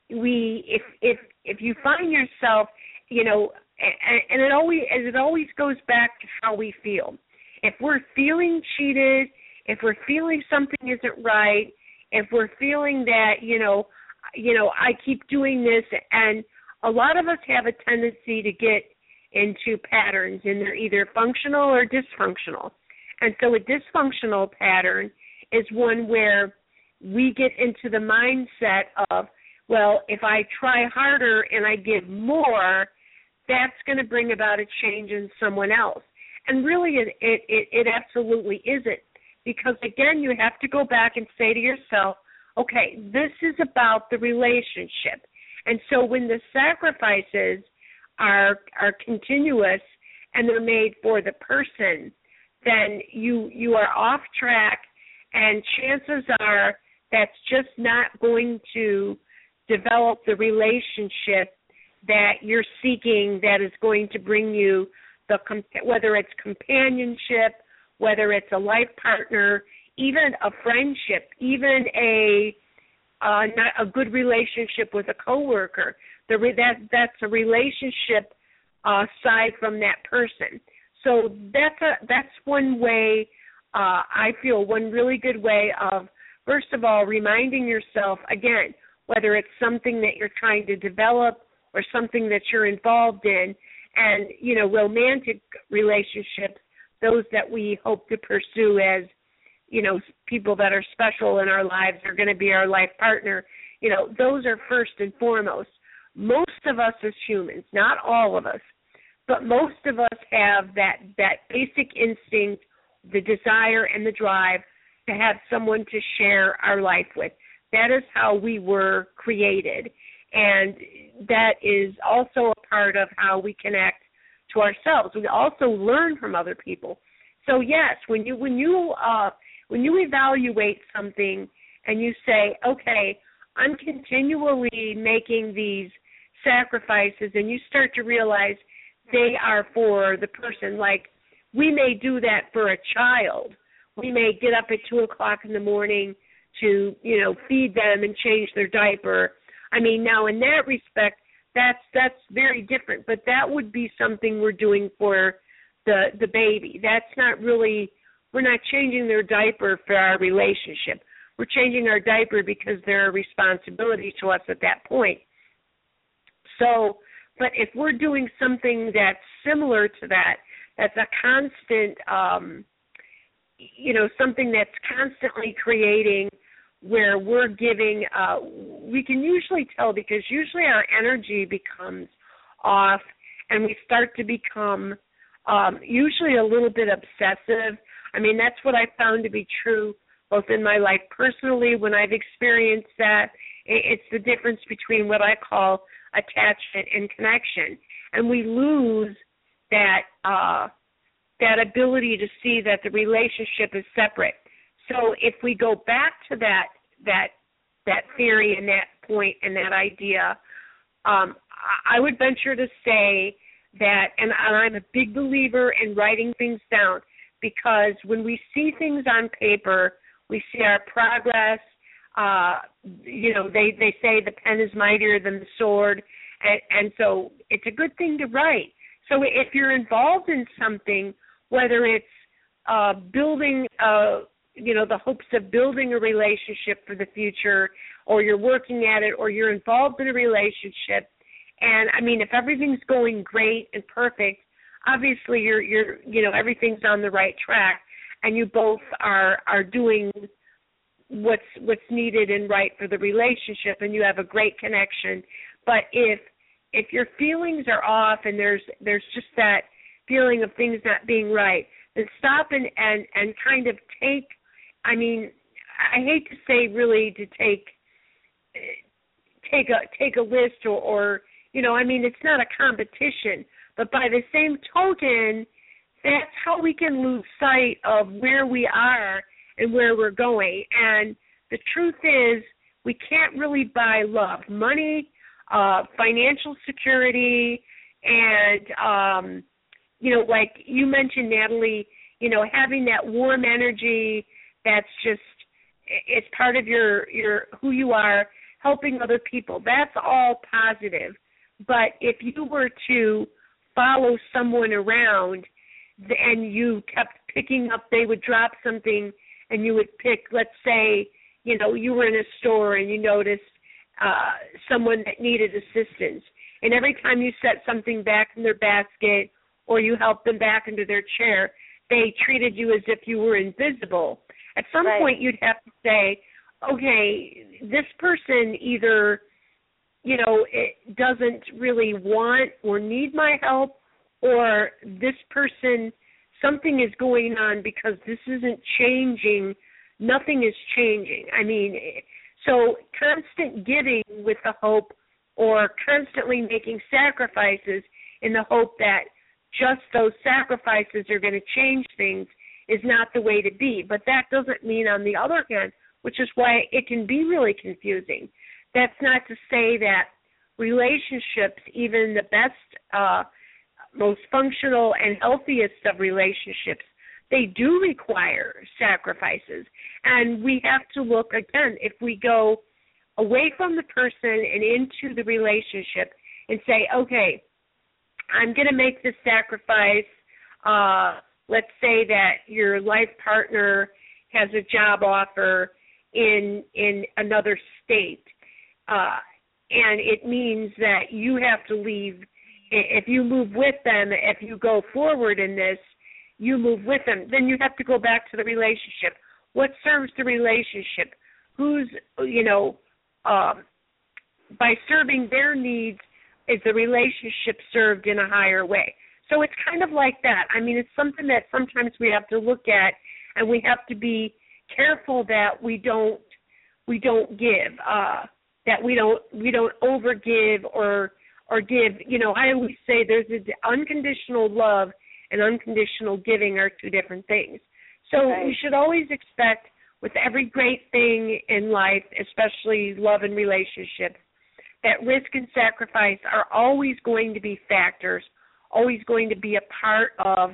Speaker 3: we, if if if you find yourself, you know, and, and it always and it always goes back to how we feel. If we're feeling cheated, if we're feeling something isn't right, if we're feeling that, you know, you know, I keep doing this, and a lot of us have a tendency to get into patterns, and they're either functional or dysfunctional. And so a dysfunctional pattern is one where we get into the mindset of, well, if I try harder and I give more, that's going to bring about a change in someone else. And really it, it, it, it absolutely isn't, because, again, you have to go back and say to yourself, okay, this is about the relationship. And so when the sacrifices are are continuous and they're made for the person, then you you are off track, and chances are that's just not going to develop the relationship that you're seeking, that is going to bring you the, whether it's companionship, whether it's a life partner, even a friendship, even a uh, not a good relationship with a coworker. The re- that that's a relationship uh, aside from that person. So that's a that's one way. Uh, I feel one really good way of, first of all, reminding yourself again, whether it's something that you're trying to develop or something that you're involved in, and you know, romantic relationships, those that we hope to pursue as, you know, people that are special in our lives are going to be our life partner. You know, those are first and foremost. Most of us as humans, not all of us, but most of us have that, that basic instinct, the desire and the drive to have someone to share our life with. That is how we were created. And that is also a part of how we connect to ourselves. We also learn from other people. So yes, when you when you uh, when you evaluate something and you say, okay, I'm continually making these sacrifices, and you start to realize they are for the person. Like, we may do that for a child. We may get up at two o'clock in the morning to, you know, feed them and change their diaper. I mean, now in that respect, that's that's very different. But that would be something we're doing for the the baby. That's not really, we're not changing their diaper for our relationship. We're changing our diaper because they're a responsibility to us at that point. So, but if we're doing something that's similar to that, that's a constant, um, you know, something that's constantly creating, where we're giving, uh, we can usually tell, because usually our energy becomes off and we start to become um, usually a little bit obsessive. I mean, that's what I found to be true both in my life personally when I've experienced that. It's the difference between what I call attachment and connection. And we lose that uh, that ability to see that the relationship is separate. So if we go back to that that that theory and that point and that idea, um, I would venture to say that, and I'm a big believer in writing things down, because when we see things on paper, we see our progress. Uh, you know, they, they say the pen is mightier than the sword, and, and so it's a good thing to write. So if you're involved in something, whether it's uh, building, a, you know, the hopes of building a relationship for the future, or you're working at it, or you're involved in a relationship, and I mean, if everything's going great and perfect, obviously you're, you're, you know, everything's on the right track, and you both are are doing what's what's needed and right for the relationship, and you have a great connection. But if if your feelings are off and there's there's just that feeling of things not being right, then stop and, and, and kind of take, I mean, I hate to say really to take take a take a list or, or you know, I mean, it's not a competition, but by the same token, that's how we can lose sight of where we are and where we're going. And the truth is, we can't really buy love. Money, uh, financial security, and, um, you know, like you mentioned, Natalie, you know, having that warm energy that's just, it's part of your, your who you are, helping other people. That's all positive. But if you were to follow someone around and you kept picking up, they would drop something and you would pick, let's say, you know, you were in a store and you noticed uh, someone that needed assistance. And every time you set something back in their basket or you helped them back into their chair, they treated you as if you were invisible. At some
Speaker 2: right. point
Speaker 3: you'd have to say, okay, this person either, you know, it doesn't really want or need my help, or this person, something is going on because this isn't changing. Nothing is changing. I mean, so constant giving with the hope, or constantly making sacrifices in the hope that just those sacrifices are going to change things, is not the way to be. But that doesn't mean, on the other hand, which is why it can be really confusing, that's not to say that relationships, even the best, uh, most functional and healthiest of relationships, they do require sacrifices. And we have to look, again, if we go away from the person and into the relationship and say, okay, I'm going to make this sacrifice. Uh, let's say that your life partner has a job offer in in another state, uh, and it means that you have to leave. If you move with them, if you go forward in this, you move with them, then you have to go back to the relationship. What serves the relationship? Who's, you know, um, by serving their needs, is the relationship served in a higher way? So it's kind of like that. I mean, it's something that sometimes we have to look at, and we have to be careful that we don't we don't give, uh, that we don't we don't overgive or or give. You know, I always say there's a, unconditional love and unconditional giving are two different things. So right. we should always expect with every great thing in life, especially love and relationships, that risk and sacrifice are always going to be factors, always going to be a part of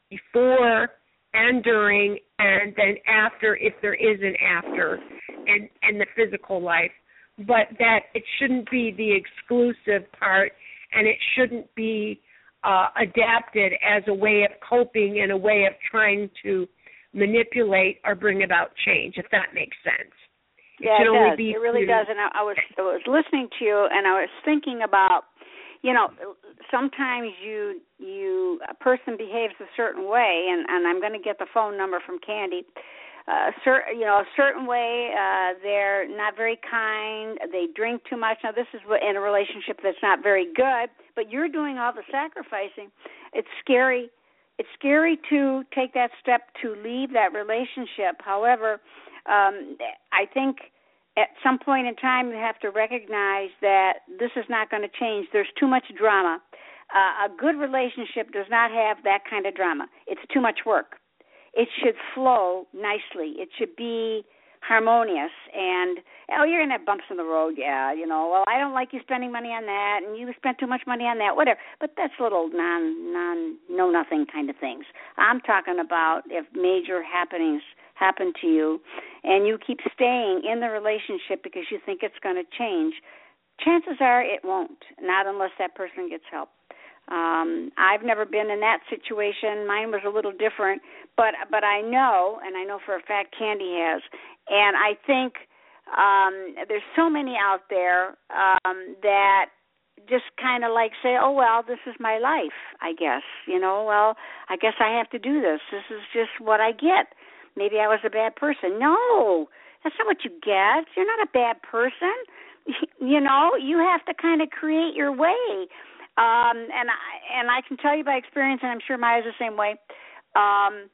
Speaker 3: before and during and then after, if there is an after, and, and the physical life. But that it shouldn't be the exclusive part, and it shouldn't be uh, adapted as a way of coping and a way of trying to manipulate or bring about change, if that makes sense. It
Speaker 2: yeah, it does.
Speaker 3: Be
Speaker 2: it really does. And I, I was I was listening to you, and I was thinking about, you know, sometimes you you a person behaves a certain way, and, and I'm going to get the phone number from Candy. Uh, cer- you know, a certain way. Uh, they're not very kind. They drink too much. Now, this is in a relationship that's not very good. But you're doing all the sacrificing. It's scary. It's scary to take that step to leave that relationship. However, um, I think at some point in time you have to recognize that this is not going to change. There's too much drama. Uh, a good relationship does not have that kind of drama. It's too much work. It should flow nicely. It should be harmonious. And, oh, you're going to have bumps in the road, yeah, you know. Well, I don't like you spending money on that, and you spent too much money on that, whatever. But that's little non, non, know-nothing kind of things. I'm talking about if major happenings happen to you and you keep staying in the relationship because you think it's going to change, chances are it won't, not unless that person gets help. Um, I've never been in that situation. Mine was a little different, but but I know, and I know for a fact Candy has, and I think um, there's so many out there um, that just kind of like say, oh, well, this is my life, I guess. You know, well, I guess I have to do this. This is just what I get. Maybe I was a bad person. No, that's not what you get. You're not a bad person. You know, you have to kind of create your way. Um, and I and I can tell you by experience, and I'm sure Maya's the same way, um,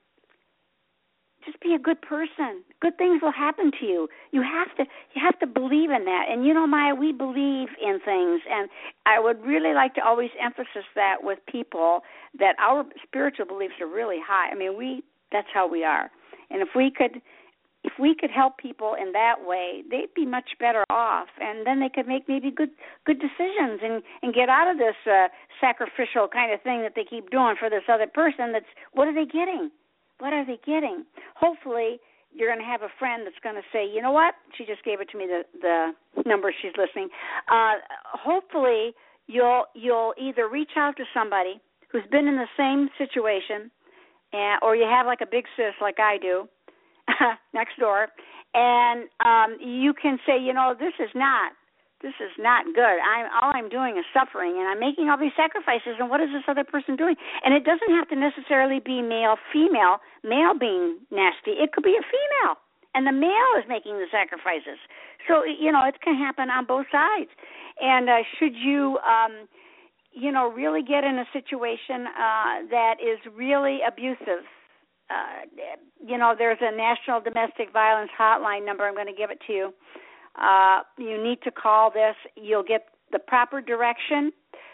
Speaker 2: just be a good person. Good things will happen to you. You have to you have to believe in that. And you know, Maya, we believe in things, and I would really like to always emphasize that with people, that our spiritual beliefs are really high. I mean, we that's how we are. And if we could if we could help people in that way, they'd be much better off, and then they could make maybe good good decisions and, and get out of this uh, sacrificial kind of thing that they keep doing for this other person. That's what are they getting? What are they getting? Hopefully, you're going to have a friend that's going to say, you know what? She just gave it to me, the, the number she's listening. Uh, hopefully, you'll you'll either reach out to somebody who's been in the same situation, and, or you have like a big sis like I do, next door, and um, you can say, you know, this is not, this is not good. I'm all I'm doing is suffering, and I'm making all these sacrifices. And what is this other person doing? And it doesn't have to necessarily be male, female. Male being nasty, it could be a female, and the male is making the sacrifices. So you know, it can happen on both sides. And uh, should you, um, you know, really get in a situation uh, that is really abusive. Uh, you know, there's a National Domestic Violence Hotline number. I'm going to give it to you. Uh, you need to call this. You'll get the proper direction,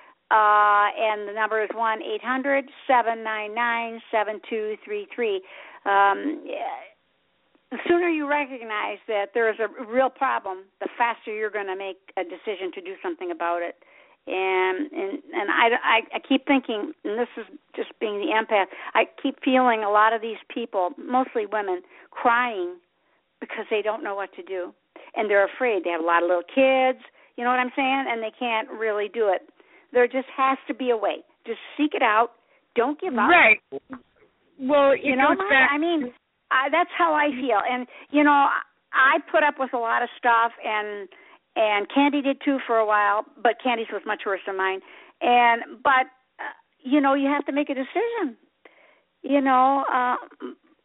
Speaker 2: uh, and the number is one eight hundred seven nine nine seven two three three. Um, the sooner you recognize that there is a real problem, the faster you're going to make a decision to do something about it. And and, and I, I, I keep thinking, and this is just being the empath, I keep feeling a lot of these people, mostly women, crying because they don't know what to do. And they're afraid. They have a lot of little kids, you know what I'm saying? And they can't really do it. There just has to be a way. Just seek it out. Don't give up.
Speaker 3: Right. Well, it
Speaker 2: you know,
Speaker 3: goes back.
Speaker 2: I mean, I, that's how I feel. And, you know, I put up with a lot of stuff, and And Candy did too for a while, but Candy's was much worse than mine. And but uh, you know, you have to make a decision. You know, uh,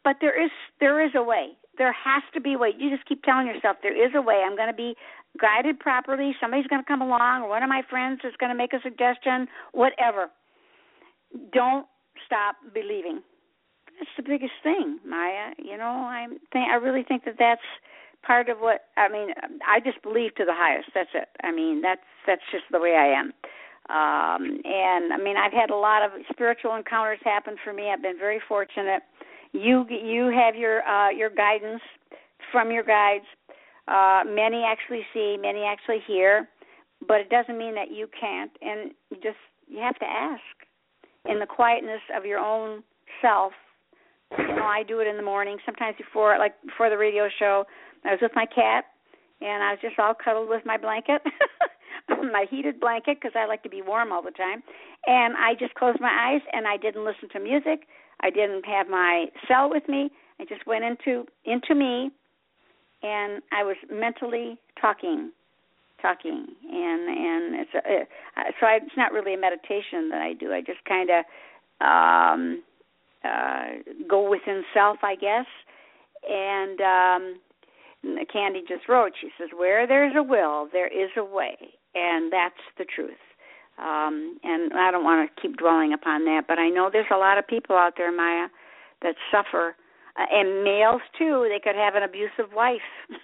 Speaker 2: but there is there is a way. There has to be a way. You just keep telling yourself there is a way. I'm going to be guided properly. Somebody's going to come along, or one of my friends is going to make a suggestion, whatever. Don't stop believing. That's the biggest thing, Maya. You know, I think I really think that that's part of what, I mean, I just believe to the highest. That's it. I mean, that's that's just the way I am. Um, and, I mean, I've had a lot of spiritual encounters happen for me. I've been very fortunate. You you have your uh, your guidance from your guides. Uh, many actually see, many actually hear, but it doesn't mean that you can't. And you just, you have to ask in the quietness of your own self. You know, I do it in the morning, sometimes before, like before the radio show. I was with my cat, and I was just all cuddled with my blanket, my heated blanket, because I like to be warm all the time. And I just closed my eyes, and I didn't listen to music. I didn't have my cell with me. I just went into into me, and I was mentally talking, talking. And and it's a, it, so I, it's not really a meditation that I do. I just kind of um, uh, go within self, I guess. And um, Candy just wrote, she says, where there's a will, there is a way. And that's the truth. Um, and I don't want to keep dwelling upon that, but I know there's a lot of people out there, Maya, that suffer. Uh, and males, too. They could have an abusive wife.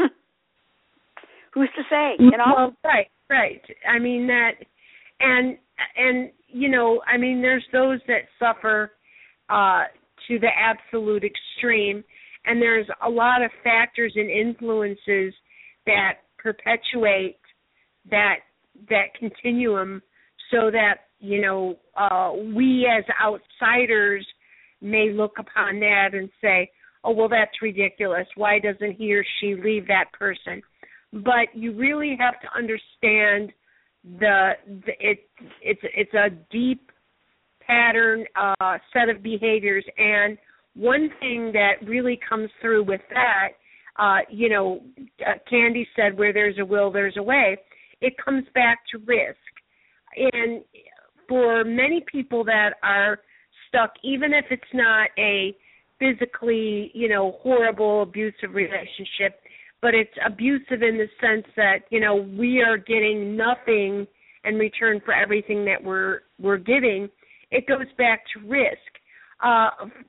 Speaker 2: Who's to say, you know?
Speaker 3: Well, right, right. I mean, that, and, and you know, I mean, there's those that suffer uh, to the absolute extreme. And there's a lot of factors and influences that perpetuate that that continuum, so that, you know, uh, we as outsiders may look upon that and say, oh, well, that's ridiculous. Why doesn't he or she leave that person? But you really have to understand the, the it, it's it's a deep pattern, uh, set of behaviors. And one thing that really comes through with that, uh, you know, uh, Candy said, where there's a will, there's a way. It comes back to risk. And for many people that are stuck, even if it's not a physically, you know, horrible, abusive relationship, but it's abusive in the sense that, you know, we are getting nothing in return for everything that we're we're giving, it goes back to risk. Uh,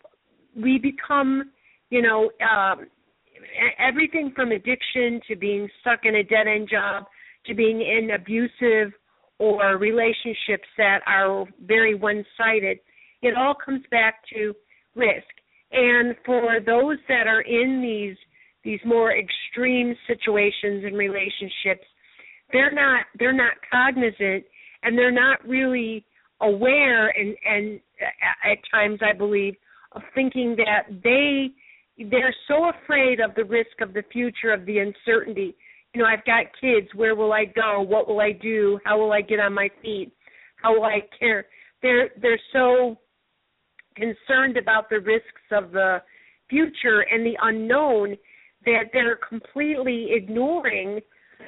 Speaker 3: we become, you know, um, everything from addiction to being stuck in a dead-end job to being in abusive or relationships that are very one-sided, it all comes back to risk. And for those that are in these these more extreme situations and relationships, they're not they're not cognizant, and they're not really aware, and, and at times I believe, of thinking that they they're so afraid of the risk of the future, of the uncertainty. You know, I've got kids. Where will I go? What will I do? How will I get on my feet? How will I care? They're they're so concerned about the risks of the future and the unknown that they're completely ignoring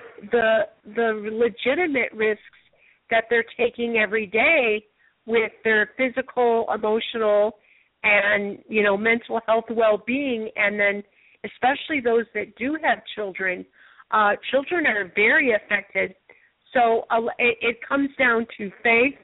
Speaker 3: the the legitimate risks that they're taking every day with their physical, emotional, and, you know, mental health well-being. And then especially those that do have children, uh, children are very affected. So uh, it, it comes down to faith,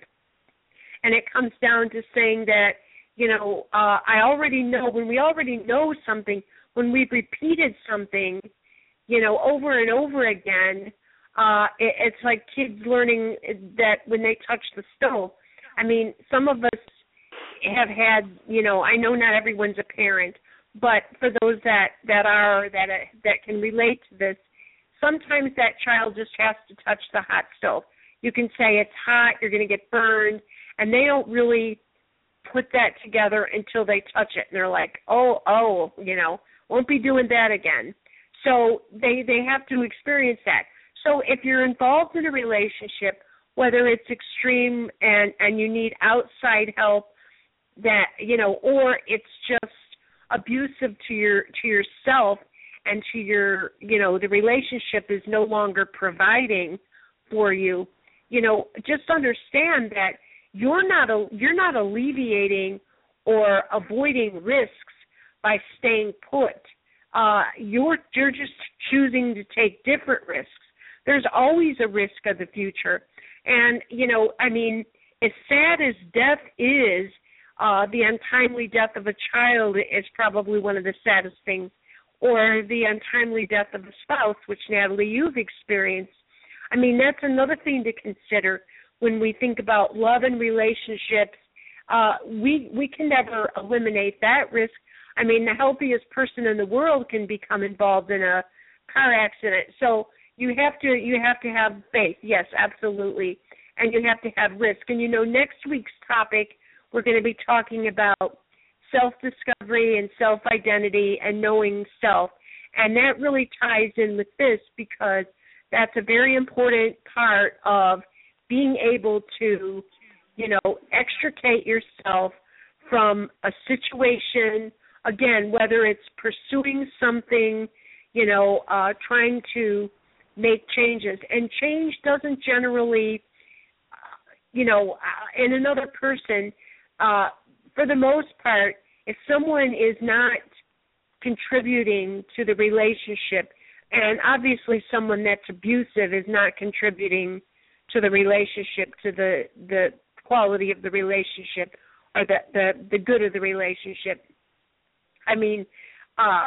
Speaker 3: and it comes down to saying that, you know, uh, I already know, when we already know something, when we've repeated something, you know, over and over again, uh, it, it's like kids learning that when they touch the stove. I mean, some of us have had, you know, I know not everyone's a parent, but for those that, that are, that uh, that can relate to this, sometimes that child just has to touch the hot stove. You can say it's hot, you're going to get burned, and they don't really put that together until they touch it, and they're like, oh, oh, you know, won't be doing that again. So they, they have to experience that. So if you're involved in a relationship, whether it's extreme and, and you need outside help, that, you know, or it's just abusive to your to yourself and to your, you know, the relationship is no longer providing for you, you know, just understand that you're not a, you're not alleviating or avoiding risks by staying put. Uh, you're you're just choosing to take different risks. There's always a risk of the future. And, you know, I mean, as sad as death is, uh, the untimely death of a child is probably one of the saddest things, or the untimely death of a spouse, which, Natalie, you've experienced. I mean, that's another thing to consider when we think about love and relationships. Uh, we we can never eliminate that risk. I mean, the healthiest person in the world can become involved in a car accident. So you have to you have to have faith, yes, absolutely, and you have to have risk. And, you know, next week's topic, we're going to be talking about self-discovery and self-identity and knowing self. And that really ties in with this because that's a very important part of being able to, you know, extricate yourself from a situation, again, whether it's pursuing something, you know, uh, trying to make changes. And change doesn't generally, uh, you know, uh, in another person, uh, for the most part, if someone is not contributing to the relationship, and obviously someone that's abusive is not contributing to the relationship, to the, the quality of the relationship or the, the, the good of the relationship. I mean, uh,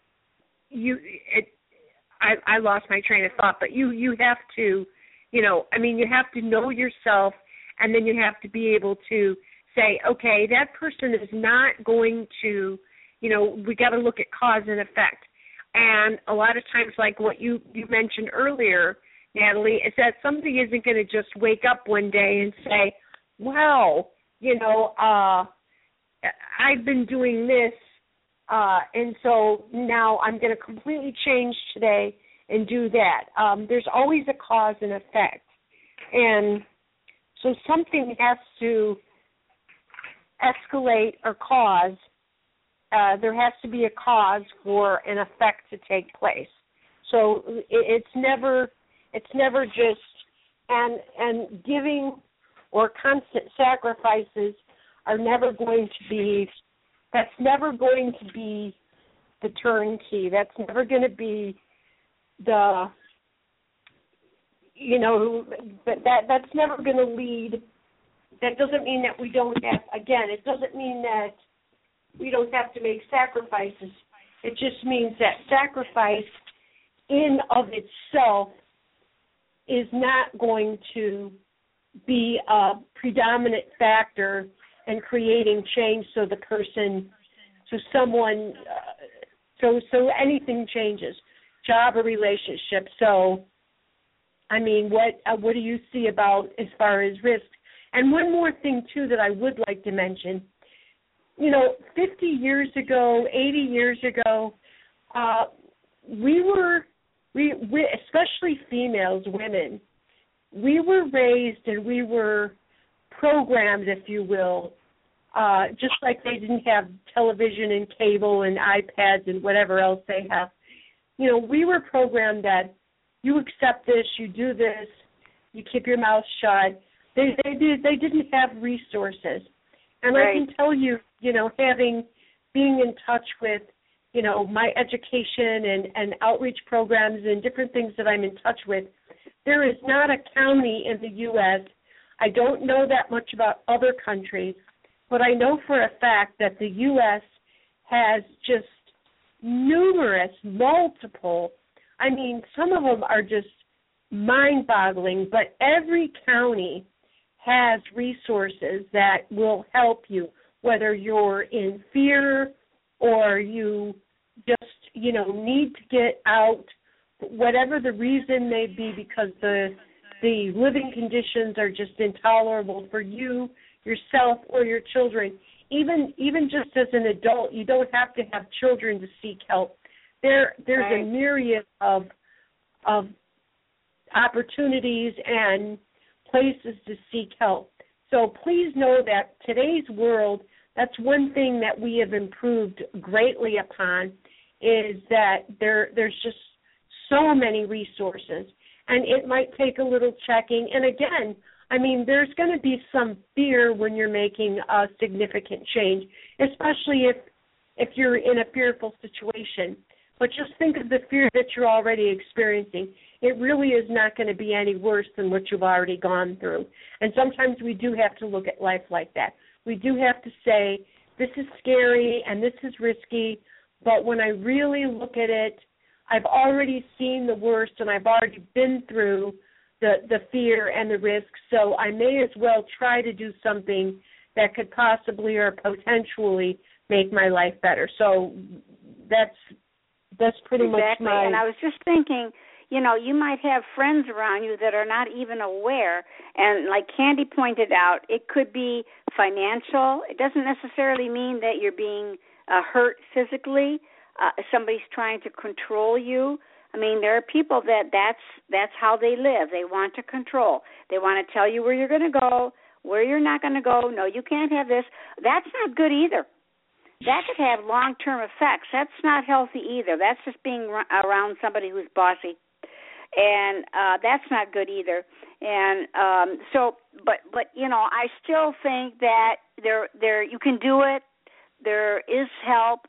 Speaker 3: you. It, I, I lost my train of thought, but you, you have to, you know, I mean, you have to know yourself, and then you have to be able to say, okay, that person is not going to, you know, we got to look at cause and effect. And a lot of times, like what you, you mentioned earlier, Natalie, is that somebody isn't going to just wake up one day and say, wow, you know, uh, I've been doing this, uh, and so now I'm going to completely change today and do that. Um, there's always a cause and effect. And so something has to escalate or cause. Uh, there has to be a cause for an effect to take place. So it, it's never, it's never just, and and giving or constant sacrifices are never going to be. That's never going to be the turnkey. That's never going to be the, you know, that, that that's never going to lead. That doesn't mean that we don't have, again, it doesn't mean that we don't have to make sacrifices. It just means that sacrifice in of itself is not going to be a predominant factor in creating change so the person, so someone, uh, so so anything changes, job or relationship. So, I mean, what uh, what do you see about as far as risk? And one more thing, too, that I would like to mention. You know, fifty years ago, eighty years ago, uh, we were, we, we, especially females, women, we were raised and we were programmed, if you will, uh, just like they didn't have television and cable and iPads and whatever else they have. You know, we were programmed that you accept this, you do this, you keep your mouth shut. They they did they didn't have resources. And right. I can tell you, you know, having, being in touch with, you know, my education and, and outreach programs and different things that I'm in touch with, there is not a county in the U S, I don't know that much about other countries, but I know for a fact that the U S has just numerous, multiple, I mean, some of them are just mind-boggling, but every county has resources that will help you, whether you're in fear or you just, you know, need to get out, whatever the reason may be, because the the living conditions are just intolerable for you, yourself, or your children. Even even just as an adult, you don't have to have children to seek help. There there's right. a myriad of of opportunities and places to seek help. So please know that today's world, that's one thing that we have improved greatly upon, is that there there's just so many resources. And it might take a little checking. And again, I mean, there's going to be some fear when you're making a significant change, especially if if you're in a fearful situation. But just think of the fear that you're already experiencing. It really is not going to be any worse than what you've already gone through. And sometimes we do have to look at life like that. We do have to say, this is scary and this is risky, but when I really look at it, I've already seen the worst and I've already been through the, the fear and the risk, so I may as well try to do something that could possibly or potentially make my life better. So that's that's pretty
Speaker 2: exactly.
Speaker 3: much my...
Speaker 2: And I was just thinking, you know, you might have friends around you that are not even aware. And like Candy pointed out, it could be financial. It doesn't necessarily mean that you're being uh, hurt physically. Uh, somebody's trying to control you. I mean, there are people that that's, that's how they live. They want to control. They want to tell you where you're going to go, where you're not going to go. No, you can't have this. That's not good either. That could have long-term effects. That's not healthy either. That's just being around somebody who's bossy. And uh, that's not good either. And um, so, but, but you know, I still think that there, there, you can do it. There is help.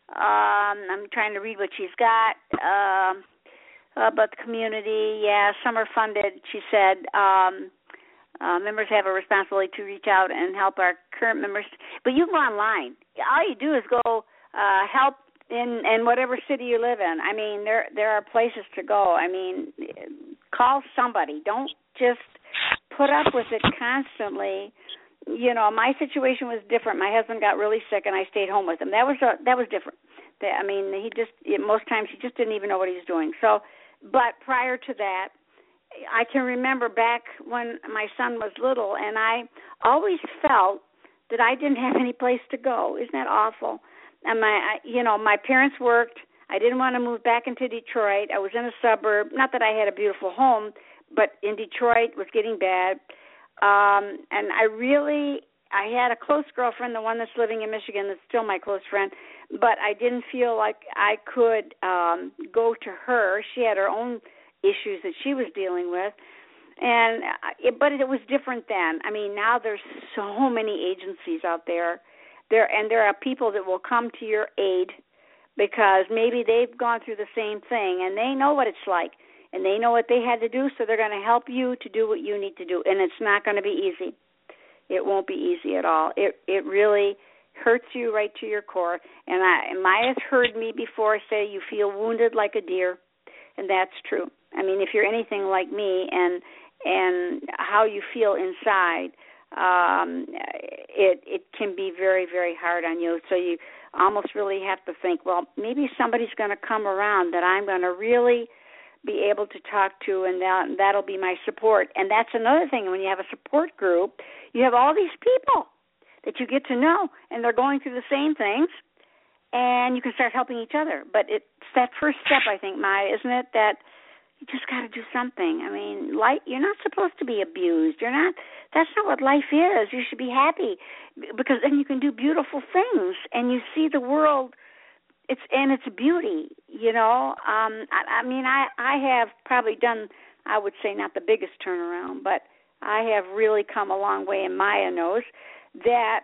Speaker 2: Um, I'm trying to read what she's got um, about the community. Yeah, some are funded, she said. Um, uh, members have a responsibility to reach out and help our current members. But you go online. All you do is go uh, help in, in whatever city you live in. I mean, there there are places to go. I mean, call somebody. Don't just put up with it constantly. You know, my situation was different. My husband got really sick, and I stayed home with him. That was a, that was different. I mean, he just most times he just didn't even know what he was doing. So, but prior to that, I can remember back when my son was little, and I always felt that I didn't have any place to go. Isn't that awful? And my, you know, my parents worked. I didn't want to move back into Detroit. I was in a suburb. Not that I had a beautiful home, but in Detroit was getting bad. Um, and I really, I had a close girlfriend, the one that's living in Michigan, that's still my close friend, but I didn't feel like I could um, go to her. She had her own issues that she was dealing with, and it, but it was different then. I mean, now there's so many agencies out there, there, and there are people that will come to your aid because maybe they've gone through the same thing, and they know what it's like. And they know what they had to do, so they're going to help you to do what you need to do. And it's not going to be easy. It won't be easy at all. It it really hurts you right to your core. And I, Maya's heard me before say you feel wounded like a deer, and that's true. I mean, if you're anything like me and and how you feel inside, um, it it can be very, very hard on you. So you almost really have to think, well, maybe somebody's going to come around that I'm going to really be able to talk to, and that, that'll be my support. And that's another thing. When you have a support group, you have all these people that you get to know, and they're going through the same things, and you can start helping each other. But it's that first step, I think, Maya, isn't it, that you just got to do something. I mean, life, you're not supposed to be abused. You're not. That's not what life is. You should be happy because then you can do beautiful things, and you see the world. It's and it's beauty, you know. Um, I, I mean, I, I have probably done, I would say, not the biggest turnaround, but I have really come a long way, and Maya knows that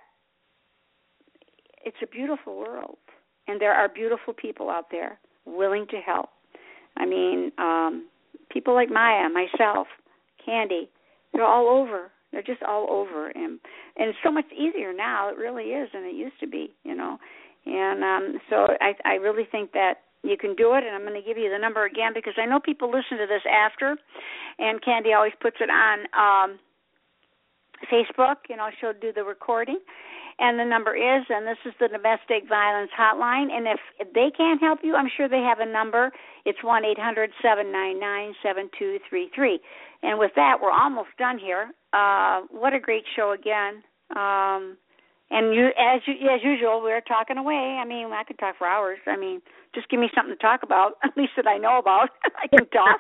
Speaker 2: it's a beautiful world, and there are beautiful people out there willing to help. I mean, um, people like Maya, myself, Candy, they're all over. They're just all over, and and it's so much easier now. It really is than it used to be, you know. And um, so I, I really think that you can do it, and I'm going to give you the number again because I know people listen to this after, and Candy always puts it on um, Facebook. You know, she'll do the recording. And the number is, and this is the Domestic Violence Hotline, and if, if they can't help you, I'm sure they have a number. It's one eight hundred seven nine nine seven two three three. And with that, we're almost done here. Uh, what a great show again. Um And you, as you, as usual, we're talking away. I mean, I could talk for hours. I mean, just give me something to talk about, at least that I know about. I can talk.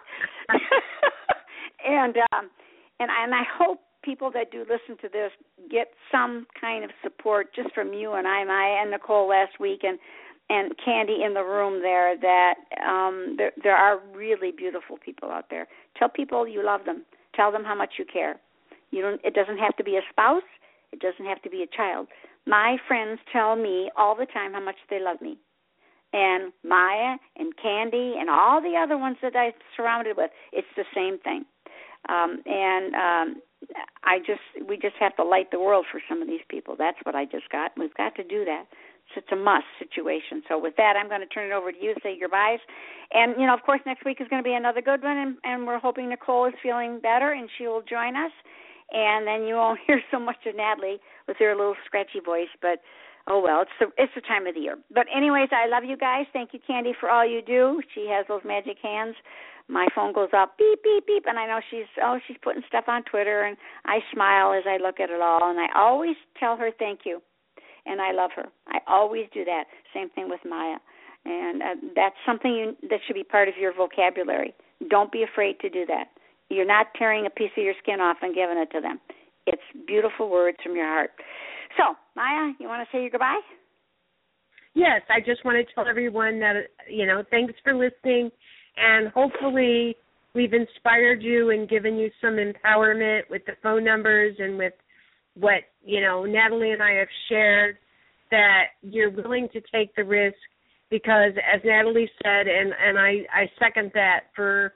Speaker 2: and um, and and I hope people that do listen to this get some kind of support just from you and I, Maya and Nicole last week, and and Candy in the room there. That um, there there are really beautiful people out there. Tell people you love them. Tell them how much you care. You don't. It doesn't have to be a spouse. It doesn't have to be a child, my friends tell me all the time how much they love me. And Maya and Candy and all the other ones that I'm surrounded with, it's the same thing. Um, and um, I just, we just have to light the world for some of these people. That's what I just got. We've got to do that. So it's a must situation. So with that, I'm going to turn it over to you to say your goodbyes. And, you know, of course, next week is going to be another good one, and, and we're hoping Nicole is feeling better and she will join us. And then you won't hear so much of Natalie with her little scratchy voice, but oh, well, it's the, it's the time of the year. But anyways, I love you guys. Thank you, Candy, for all you do. She has those magic hands. My phone goes up, beep, beep, beep, and I know she's, oh, she's putting stuff on Twitter, and I smile as I look at it all, and I always tell her thank you, and I love her. I always do that. Same thing with Maya. And uh, that's something you, that should be part of your vocabulary. Don't be afraid to do that. You're not tearing a piece of your skin off and giving it to them. It's beautiful words from your heart. So, Maya, you want to say your goodbye?
Speaker 3: Yes, I just want to tell everyone that, you know, thanks for listening, and hopefully we've inspired you and given you some empowerment with the phone numbers and with what, you know, Natalie and I have shared, that you're willing to take the risk because, as Natalie said, and, and I, I second that for,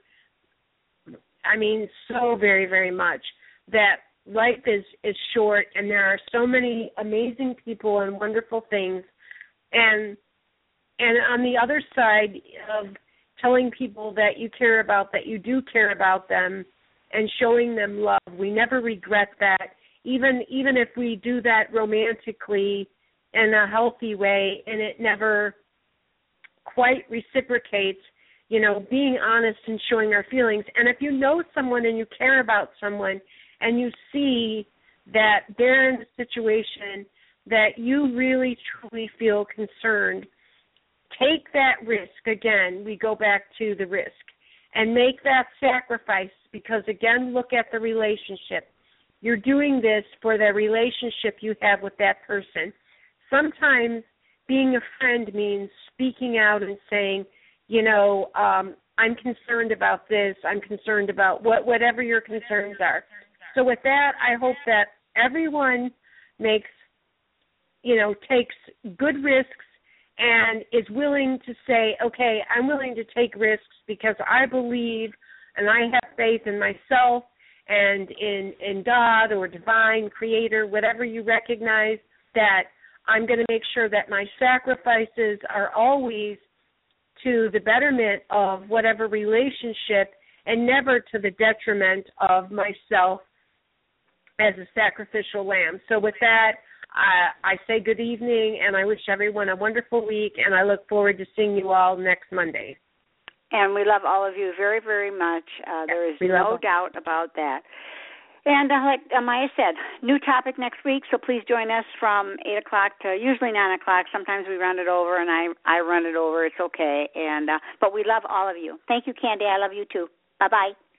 Speaker 3: I mean, so very, very much, that life is, is short, and there are so many amazing people and wonderful things. And and on the other side of telling people that you care about, that you do care about them, and showing them love, we never regret that, even even if we do that romantically in a healthy way, and it never quite reciprocates, you know, being honest and showing our feelings. And if you know someone and you care about someone, and you see that they're in a situation that you really, truly feel concerned, take that risk. Again, we go back to the risk. And make that sacrifice because, again, look at the relationship. You're doing this for the relationship you have with that person. Sometimes being a friend means speaking out and saying, you know, um, I'm concerned about this, I'm concerned about what, whatever your concerns are. So with that, I hope that everyone makes, you know, takes good risks and is willing to say, okay, I'm willing to take risks because I believe and I have faith in myself and in, in God or divine creator, whatever you recognize, that I'm going to make sure that my sacrifices are always to the betterment of whatever relationship and never to the detriment of myself as a sacrificial lamb. So with that, I, I say good evening, and I wish everyone a wonderful week, and I look forward to seeing you all next Monday.
Speaker 2: And we love all of you very, very much. Uh, there is no doubt about that. And uh, like uh, Maya said, new topic next week, so please join us from eight o'clock to usually nine o'clock. Sometimes we run it over, and I, I run it over. It's okay. And uh, but we love all of you. Thank you, Candy. I love you, too. Bye-bye.